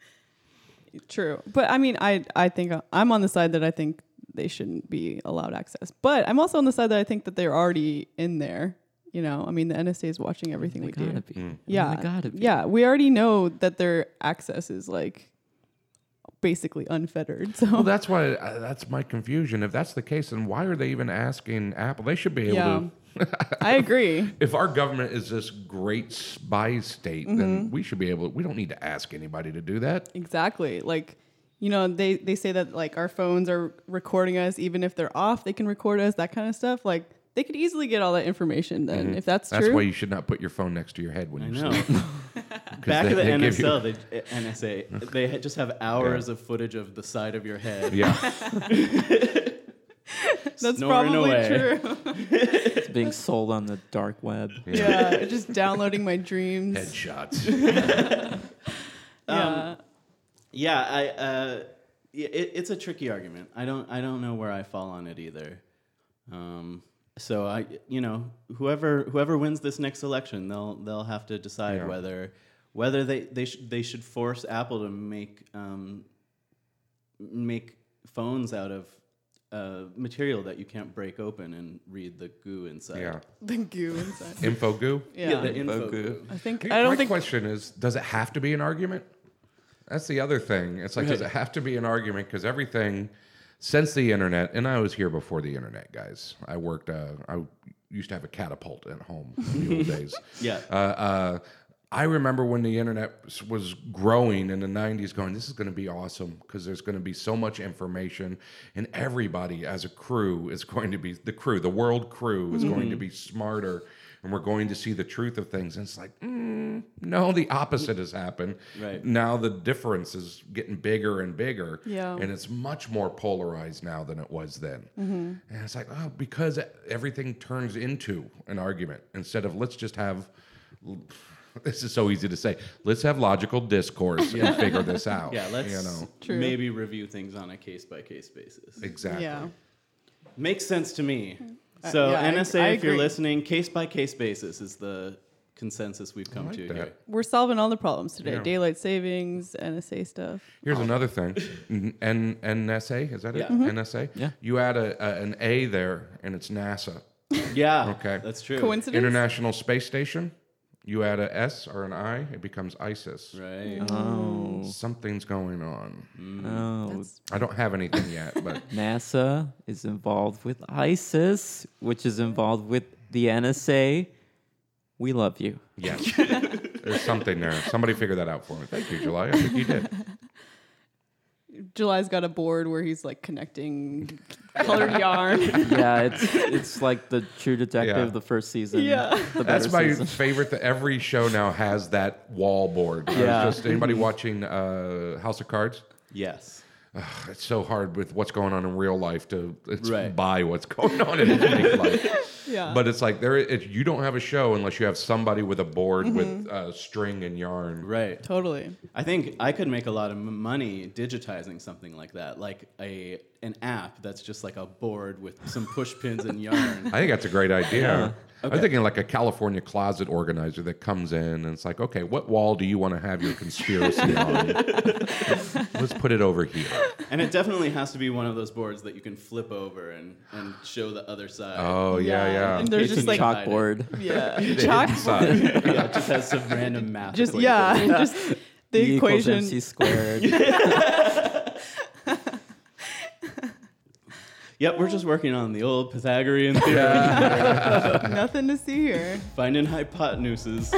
True. But I mean, I I think I'm on the side that I think they shouldn't be allowed access. But I'm also on the side that I think that they're already in there. You know, I mean, the N S A is watching everything They we do. gotta be. Yeah. They gotta be. Yeah, we already know that their access is like basically unfettered. So Well, that's why uh, that's my confusion. If that's the case, then why are they even asking Apple? They should be able Yeah. to I agree. If our government is this great spy state, Mm-hmm. then we should be able. We don't need to ask anybody to do that. Exactly. Like, you know, they, they say that like our phones are recording us, even if they're off, they can record us, that kind of stuff. Like, they could easily get all that information then, if that's, That's true. why you should not put your phone next to your head when I you know. sleep. Back they- at the they give N S L, you- they, N S A, they ha- just have hours of footage of the side of your head. Yeah. That's snoring probably away. true. It's being sold on the dark web. yeah, just downloading my dreams. Headshots. Yeah. Yeah, I. Uh, yeah, it, it's a tricky argument. I don't. I don't know where I fall on it either. Um, so I, you know, whoever whoever wins this next election, they'll they'll have to decide Yeah. whether whether they they sh- they should force Apple to make um, make phones out of uh, material that you can't break open and read the goo inside. Yeah. The goo inside. Info goo. Yeah. Yeah, the info Info goo. goo. I think Hey, I don't my think question is, does it have to be an argument? That's the other thing. It's like, does it have to be an argument? Because everything, since the internet, and I was here before the internet, guys. I worked, uh, I used to have a catapult at home in the old days. Yeah. Uh, uh, I remember when the internet s- was growing in the nineties, going, this is going to be awesome because there's going to be so much information, and everybody as a crew is going to be, the crew, the world crew is going to be smarter, and we're going to see the truth of things. And it's like, mm, no, the opposite has happened. Right. Now the difference is getting bigger and bigger, Yeah. and it's much more polarized now than it was then. And it's like, oh, because everything turns into an argument instead of let's just have. This is so easy to say. Let's have logical discourse and figure this out. Yeah, let's you know True. maybe review things on a case by case basis. exactly. yeah. Makes sense to me. Uh, So yeah, I- N S A, I if you're agree. listening, case by case basis is the consensus we've come like to that. here. We're solving all the problems today. Yeah. Daylight savings, N S A stuff. Here's another thing. N N S A is that it? Yeah. Mhm. N S A. Yeah. You add a, a an A there, and it's NASA, Yeah. Okay. That's true. Coincidence? International Space Station. You add a S or an I, it becomes ISIS. Right. Oh, Something's going on. oh. I don't have anything yet, but NASA is involved with ISIS, which is involved with the N S A. We love you. yes, there's something there. Somebody figure that out for me. Thank you, July. I think you did. July's got a board where he's like connecting colored yarn. Yeah, it's it's like the True Detective, Yeah. the first season. Yeah. the That's better my season. favorite. Th- every show now has that wall board. I was Yeah. just anybody watching uh, House of Cards? Yes. It's so hard with what's going on in real life to it's Right. buy what's going on in fake life. Yeah. But it's like there, it, you don't have a show unless you have somebody with a board with uh, string and yarn. Right. Totally. I think I could make a lot of m- money digitizing something like that, like a an app that's just like a board with some push pins and yarn. I think that's a great idea. Okay. I'm thinking like a California closet organizer that comes in and it's like, okay, what wall do you want to have your conspiracy on? Let's put it over here. And it definitely has to be one of those boards that you can flip over and, and show the other side. Oh yeah, Yeah, yeah. and there's It's just a like Chalkboard. yeah, The chalk. hidden side. Yeah, it just has some random math. Just equation. yeah, just the E equals equation. M C squared. Yep, we're just working on the old Pythagorean theorem. Nothing to see here. Finding hypotenuses.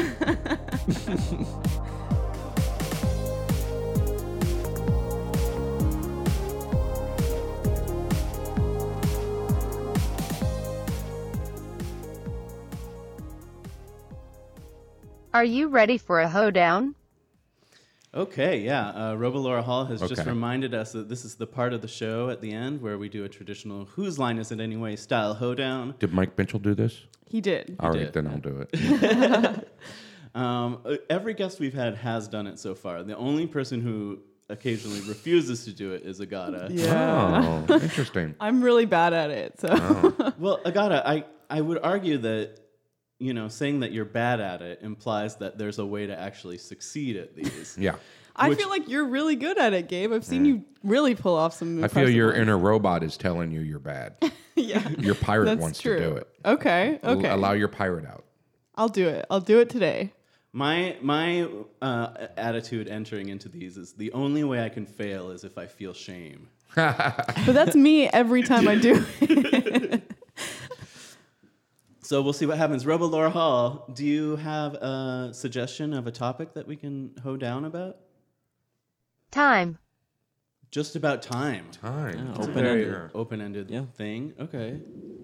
Are you ready for a hoedown? Okay, yeah. Uh, Robo-Laura Hall has just Okay. reminded us that this is the part of the show at the end where we do a traditional Whose Line Is It Anyway style hoedown. Did Mike Mitchell do this? He did. All right, did. then I'll do it. Um, uh, every guest we've had has done it so far. The only person who occasionally refuses to do it is Agata. Yeah. Oh, interesting. I'm really bad at it. So Well, Agata, I, I would argue that, you know, saying that you're bad at it implies that there's a way to actually succeed at these. Yeah. I Which- feel like you're really good at it, Gabe. I've seen you really pull off some. I feel impressive your ones. inner robot is telling you you're bad. Yeah, Your pirate that's wants true. to do it. Okay, Al- okay. Allow your pirate out. I'll do it. I'll do it today. My my uh, attitude entering into these is the only way I can fail is if I feel shame. But that's me every time I do it. So we'll see what happens. Robolore Hall, do you have a suggestion of a topic that we can hoe down about? Time. Just about time. Time. Yeah, It's a open-ended. very open-ended Yeah. thing. Okay.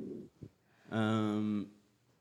Um.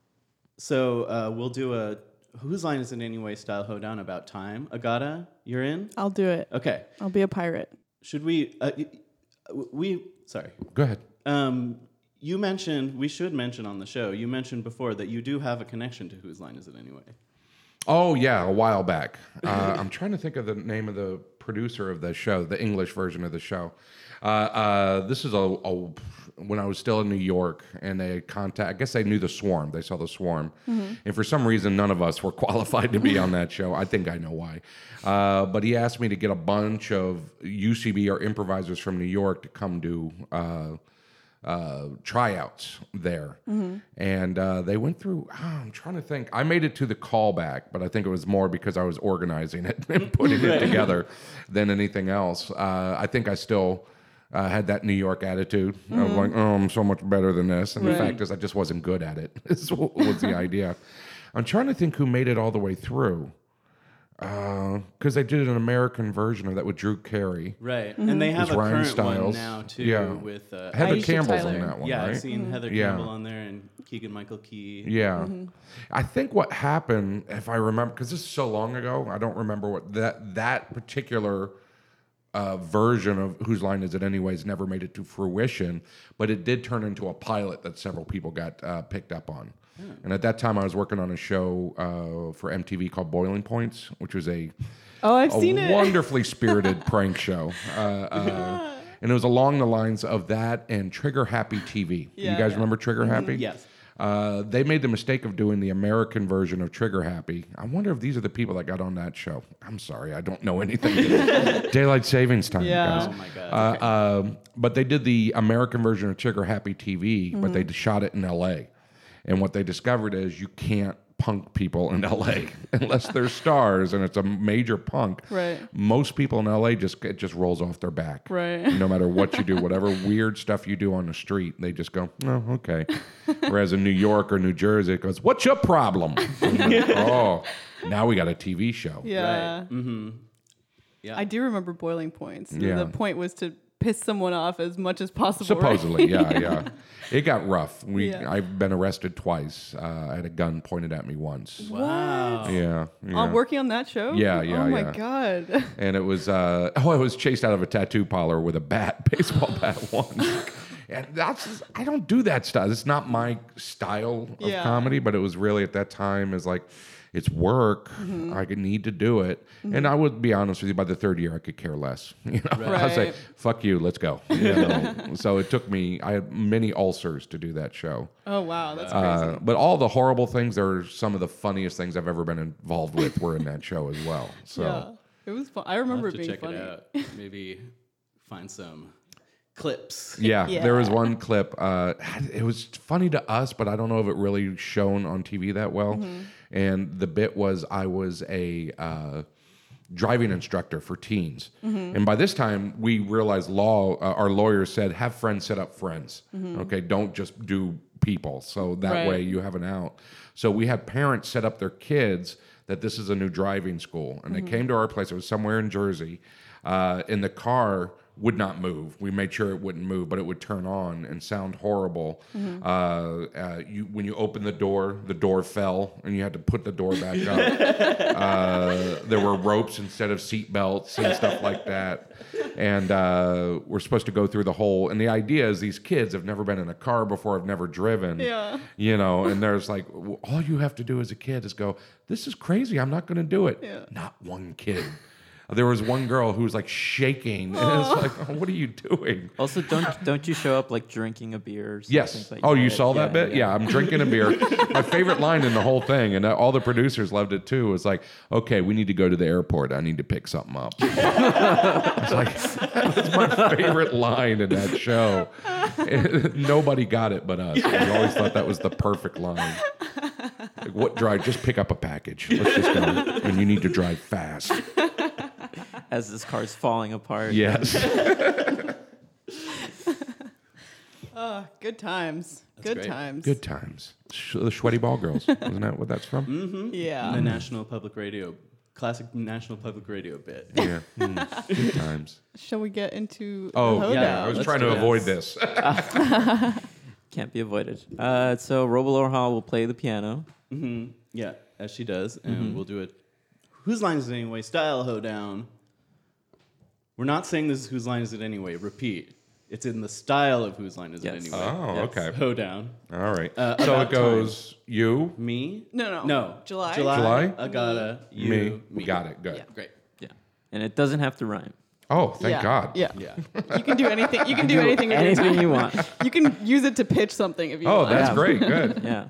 So uh, we'll do a whose line is it anyway style hoedown about time. Agata, you're in. I'll do it. Okay. I'll be a pirate. Should we? Uh, y- y- we sorry. Go ahead. Um. You mentioned we should mention on the show. You mentioned before that you do have a connection to whose line is it anyway. Oh yeah, a while back. Uh, I'm trying to think of the name of the producer of the show, the English version of the show. Uh, uh, this is a, a when I was still in New York, and they had contact. I guess they knew the Swarm. They saw the Swarm, and for some reason, none of us were qualified to be on that show. I think I know why. Uh, but he asked me to get a bunch of U C B or improvisers from New York to come do. Uh, Uh, tryouts there, and uh, they went through. Oh, I'm trying to think. I made it to the callback, but I think it was more because I was organizing it and putting it together than anything else. Uh, I think I still uh, had that New York attitude of like, oh, I'm so much better than this. And the fact is, I just wasn't good at it. Is what was the idea. I'm trying to think who made it all the way through. Because they did an American version of that with Drew Carey. Right, and they have With a Ryan current Stiles. one now too. Yeah. With uh, Heather Aisha Campbell's Tyler. on that one, yeah, right? I've seen Heather Yeah. Campbell on there and Keegan Michael Key. Yeah. I think what happened, if I remember, because this is so long ago, I don't remember what that that particular uh, version of Whose Line Is It Anyways never made it to fruition, but it did turn into a pilot that several people got uh, picked up on. And at that time, I was working on a show uh, for M T V called Boiling Points, which was a Oh, I've a seen it. wonderfully spirited prank show. Uh, uh, and it was along the lines of that and Trigger Happy T V. Yeah, you guys yeah. remember Trigger Happy? Yes. Uh, they made the mistake of doing the American version of Trigger Happy. I wonder if these are the people that got on that show. I'm sorry, I don't know anything. Daylight savings time, Yeah. guys. Oh my god. Uh, um, but they did the American version of Trigger Happy T V, but they shot it in L A. And what they discovered is you can't punk people in L A unless they're stars and it's a major punk. Right. Most people in L A just it just rolls off their back. Right. No matter what you do, whatever weird stuff you do on the street, they just go, oh, okay. Whereas in New York or New Jersey, it goes, what's your problem? Like, oh, now we got a T V show. Yeah. Right. Mm-hmm. Yeah. I do remember boiling points. Yeah. The point was to piss someone off as much as possible. Supposedly, right? yeah, yeah. It got rough. We, Yeah. I've been arrested twice. Uh, I had a gun pointed at me once. Wow. Yeah, yeah. On working on that show? Yeah, yeah, Oh my yeah. god. And it was, uh, oh, I was chased out of a tattoo parlor with a bat, baseball bat once. And that's, just, I don't do that stuff. It's not my style of Yeah. comedy, but it was really at that time is like, it's work. Mm-hmm. I could need to do it. And I would be honest with you, by the third year, I could care less. You know, I was like, Right. fuck you, let's go. You know? So it took me, I had many ulcers to do that show. Oh wow, that's crazy. Uh, but all the horrible things are some of the funniest things I've ever been involved with were in that show as well. So. yeah. It was fun. I I'll remember have it to being check funny. it out. Maybe find some clips. Yeah, Yeah. there was one clip. Uh, it was funny to us, but I don't know if it really shone on T V that well. Mm-hmm. And the bit was I was a uh, driving instructor for teens, Mm-hmm. and by this time we realized law. Uh, our lawyers said have friends set up friends. Okay, don't just do people. So that Mm-hmm. Right. way you have an out. So we had parents set up their kids that this is a new driving school, and Mm-hmm. they came to our place. It was somewhere in Jersey. Uh, in the car would not move. We made sure it wouldn't move, but it would turn on and sound horrible. Mm-hmm. Uh, uh, you when you opened the door, the door fell, and you had to put the door back up. uh, there were ropes instead of seat belts and stuff like that. And uh, we're supposed to go through the whole. And the idea is these kids have never been in a car before, have never driven. Yeah. You know, and there's like w- all you have to do as a kid is go, "This is crazy. I'm not going to do it." Yeah. Not one kid. There was one girl who was like shaking, and it's like, oh, "What are you doing?" Also, don't don't you show up like drinking a beer? Or Yes. something Oh, like you that? saw that Yeah, bit? Yeah. I'm drinking a beer. My favorite line in the whole thing, and all the producers loved it too, was like, "Okay, we need to go to the airport. I need to pick something up." It's like that's my favorite line in that show. Nobody got it but us. We always thought that was the perfect line. Like, what drive? Just pick up a package. Let's just go. And you need to drive fast. As this car's falling apart. Yes. Oh, good times. That's Good great. times. Good times. Sh- the Sweaty Ball Girls. Isn't that what that's from? Mm-hmm. Yeah. The National Public Radio, classic National Public Radio bit. Yeah. Mm, good times. Shall we get into Oh, the yeah. hoedown? I was let's trying do to that. avoid this. Can't be avoided. Uh, so Robalor Hall will play the piano. Mm-hmm. Yeah, as she does, and Mm-hmm. we'll do it. Whose line is it anyway? Style hoedown. We're not saying this is whose line is it anyway. Repeat. It's in the style of whose line is Yes. it anyway. Oh, Yes. okay. Hoedown. All right. Uh, so about it goes you, Me? No, no. No. July? July. July? Agata. You. me. We got it. Good. Yeah. Great. Yeah. And it doesn't have to rime. Oh, thank yeah. God. Yeah. Yeah. You can do anything. You can do anything with your Anything time. you want. You can use it to pitch something if you Oh, want. that's Yeah. great. Good. Yeah.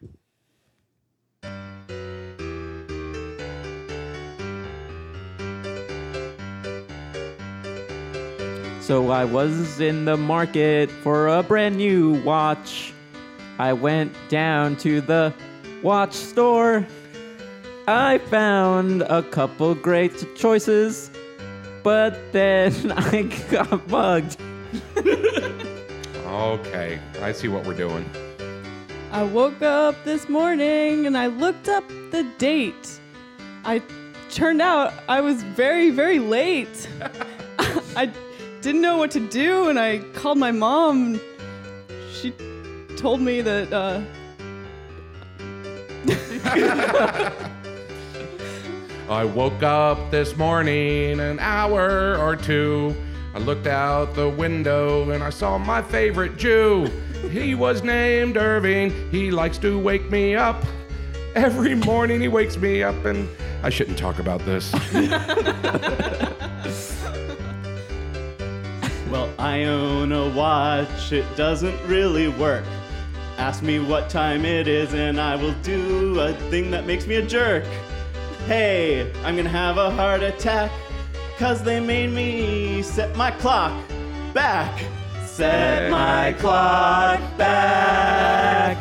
So I was in the market for a brand new watch. I went down to the watch store. I found a couple great choices, but then I got mugged. Okay. I see what we're doing. I woke up this morning and I looked up the date. I turned out I was very, very late. I didn't know what to do, and I called my mom. She told me that uh, I woke up this morning an hour or two. I looked out the window and I saw my favorite Jew. He was named Irving. He likes to wake me up. Every morning he wakes me up, and I shouldn't talk about this. Well, I own a watch. It doesn't really work. Ask me what time it is, and I will do a thing that makes me a jerk. Hey, I'm gonna have a heart attack, cause they made me set my clock back. Set my clock back.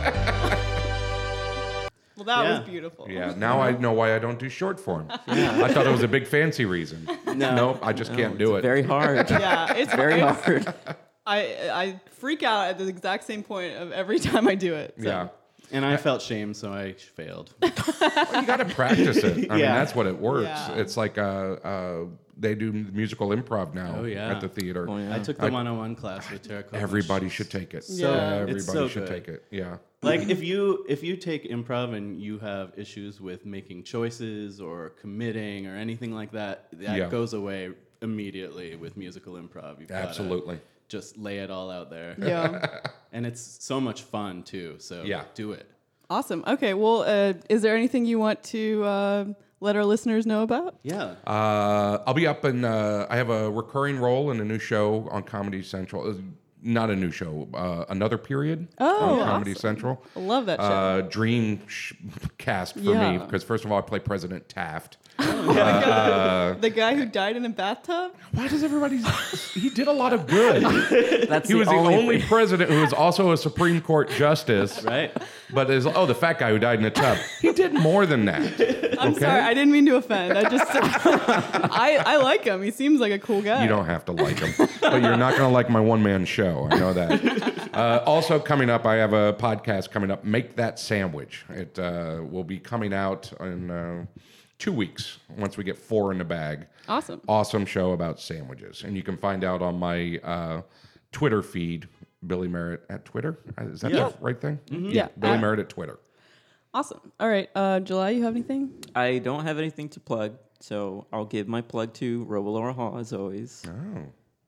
well, that Yeah. was beautiful. Yeah, now I know why I don't do short form. I thought it was a big fancy reason. No. Nope, I just can't do it. Very hard. Yeah, it's Very it's- hard. I I freak out at the exact same point of every time I do it. so. Yeah. And I felt shame, so I failed. Well, you got to practice it. I mean, Yeah. that's what it works. Yeah. It's like uh, uh, they do musical improv now Oh, yeah. at the theater. Oh, yeah. I took the one oh one class with Tara Kovacs. Everybody should take it. So- Everybody It's so should good. take it. Yeah. Like if you if you take improv and you have issues with making choices or committing or anything like that, that Yeah. goes away immediately with musical improv. You've gotta Absolutely. just lay it all out there. Yeah. And it's so much fun too. So Yeah. do it. Awesome. Okay. Well, uh, is there anything you want to uh, let our listeners know about? Yeah. Uh, I'll be up in. Uh, I have a recurring role in a new show on Comedy Central. Uh, Not a new show. Uh, another period Oh, on Comedy awesome. Central. I love that show. Uh, dream sh- cast for Yeah. me because first of all, I play President Taft. the guy who died in a bathtub? Why does everybody? He did a lot of good. That's He was the only, only president who was also a Supreme Court justice. Right? But is oh the fat guy who died in a tub. He did more than that. I'm Okay? sorry. I didn't mean to offend. I just, I, I like him. He seems like a cool guy. You don't have to like him, but you're not going to like my one man show. I know that. Uh, also coming up, I have a podcast coming up. Make That Sandwich. It uh, will be coming out in uh, two weeks once we get four in the bag. Awesome. Awesome show about sandwiches, and you can find out on my uh, Twitter feed. Billy Merritt at Twitter. Is that Yeah. the right thing? Yeah. Billy Uh, Merritt at Twitter. Awesome. All right. Uh, July, you have anything? I don't have anything to plug, so I'll give my plug to Robalora Hall as always. Oh.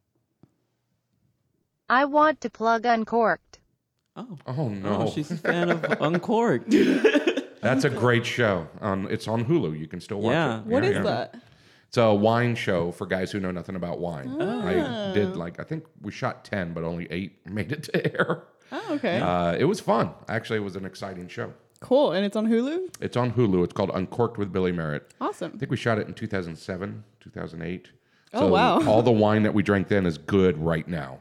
I want to plug Uncorked. Oh, Oh no. oh, she's a fan of Uncorked. That's a great show. Um, it's on Hulu. You can still watch Yeah. it. What Yeah, is yeah. that? It's a wine show for guys who know nothing about wine. Oh. I did like I think we shot ten, but only eight made it to air. Oh, okay. Uh, it was fun. Actually, it was an exciting show. Cool. And it's on Hulu? It's on Hulu. It's called Uncorked with Billy Merritt. Awesome. I think we shot it in two thousand seven, two thousand eight. Oh, wow. All the wine that we drank then is good right now.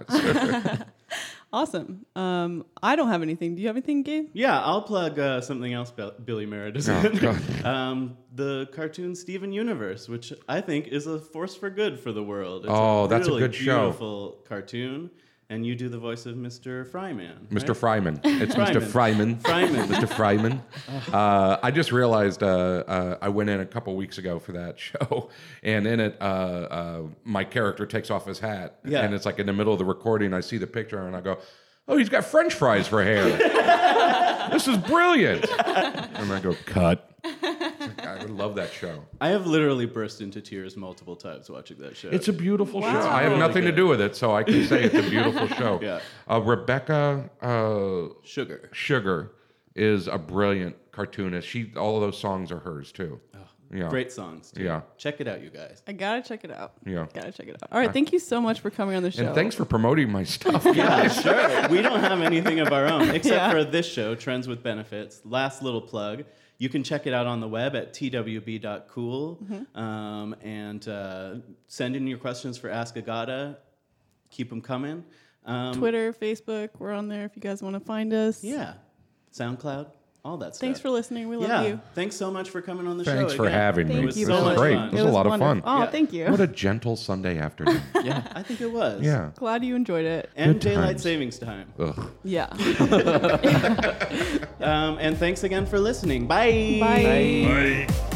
Awesome. Um, I don't have anything. Do you have anything, Gabe? Yeah, I'll plug uh, something else Bill- Billy Merritt is Oh, in. God. um, the cartoon Steven Universe, which I think is a force for good for the world. It's Oh, a that's a really good show. beautiful cartoon. and you do the voice of Mister Fryman. Mister right? Fryman. It's Mister Fryman. Fryman. Mister Fryman. Uh, I just realized uh, uh, I went in a couple weeks ago for that show, and in it, uh, uh, my character takes off his hat, Yeah. and it's like in the middle of the recording. I see the picture, and I go, "Oh, he's got French fries for hair. This is brilliant." And I go, "Cut." I would love that show. I have literally burst into tears multiple times watching that show. It's a beautiful Wow. show. I have Really nothing to good. do with it, so I can say it's a beautiful show. Yeah. Uh, Rebecca uh, Sugar. Sugar is a brilliant cartoonist. She all of those songs are hers too. Yeah. Great songs, too. Yeah. Check it out, you guys. I gotta check it out. Yeah. Gotta check it out. All right, thank you so much for coming on the show. And thanks for promoting my stuff. Yeah, sure. We don't have anything of our own except Yeah. for this show, Trends with Benefits. Last little plug. You can check it out on the web at t w b dot cool Mm-hmm. um, and uh, send in your questions for Ask Agata. Keep them coming. Um, Twitter, Facebook, we're on there if you guys want to find us. Yeah. SoundCloud, all that stuff. Thanks for listening. We love yeah. you. Thanks so much for coming on the show. Thanks for again. having me. Thank It was you. so This much is great. fun. This was a lot of wonderful. fun. Oh, Yeah. thank you. What a gentle Sunday afternoon. Yeah, I think it was. Yeah. Glad you enjoyed it. And Good daylight times. savings time. Ugh. Yeah. Um, and thanks again for listening. Bye. Bye. Bye.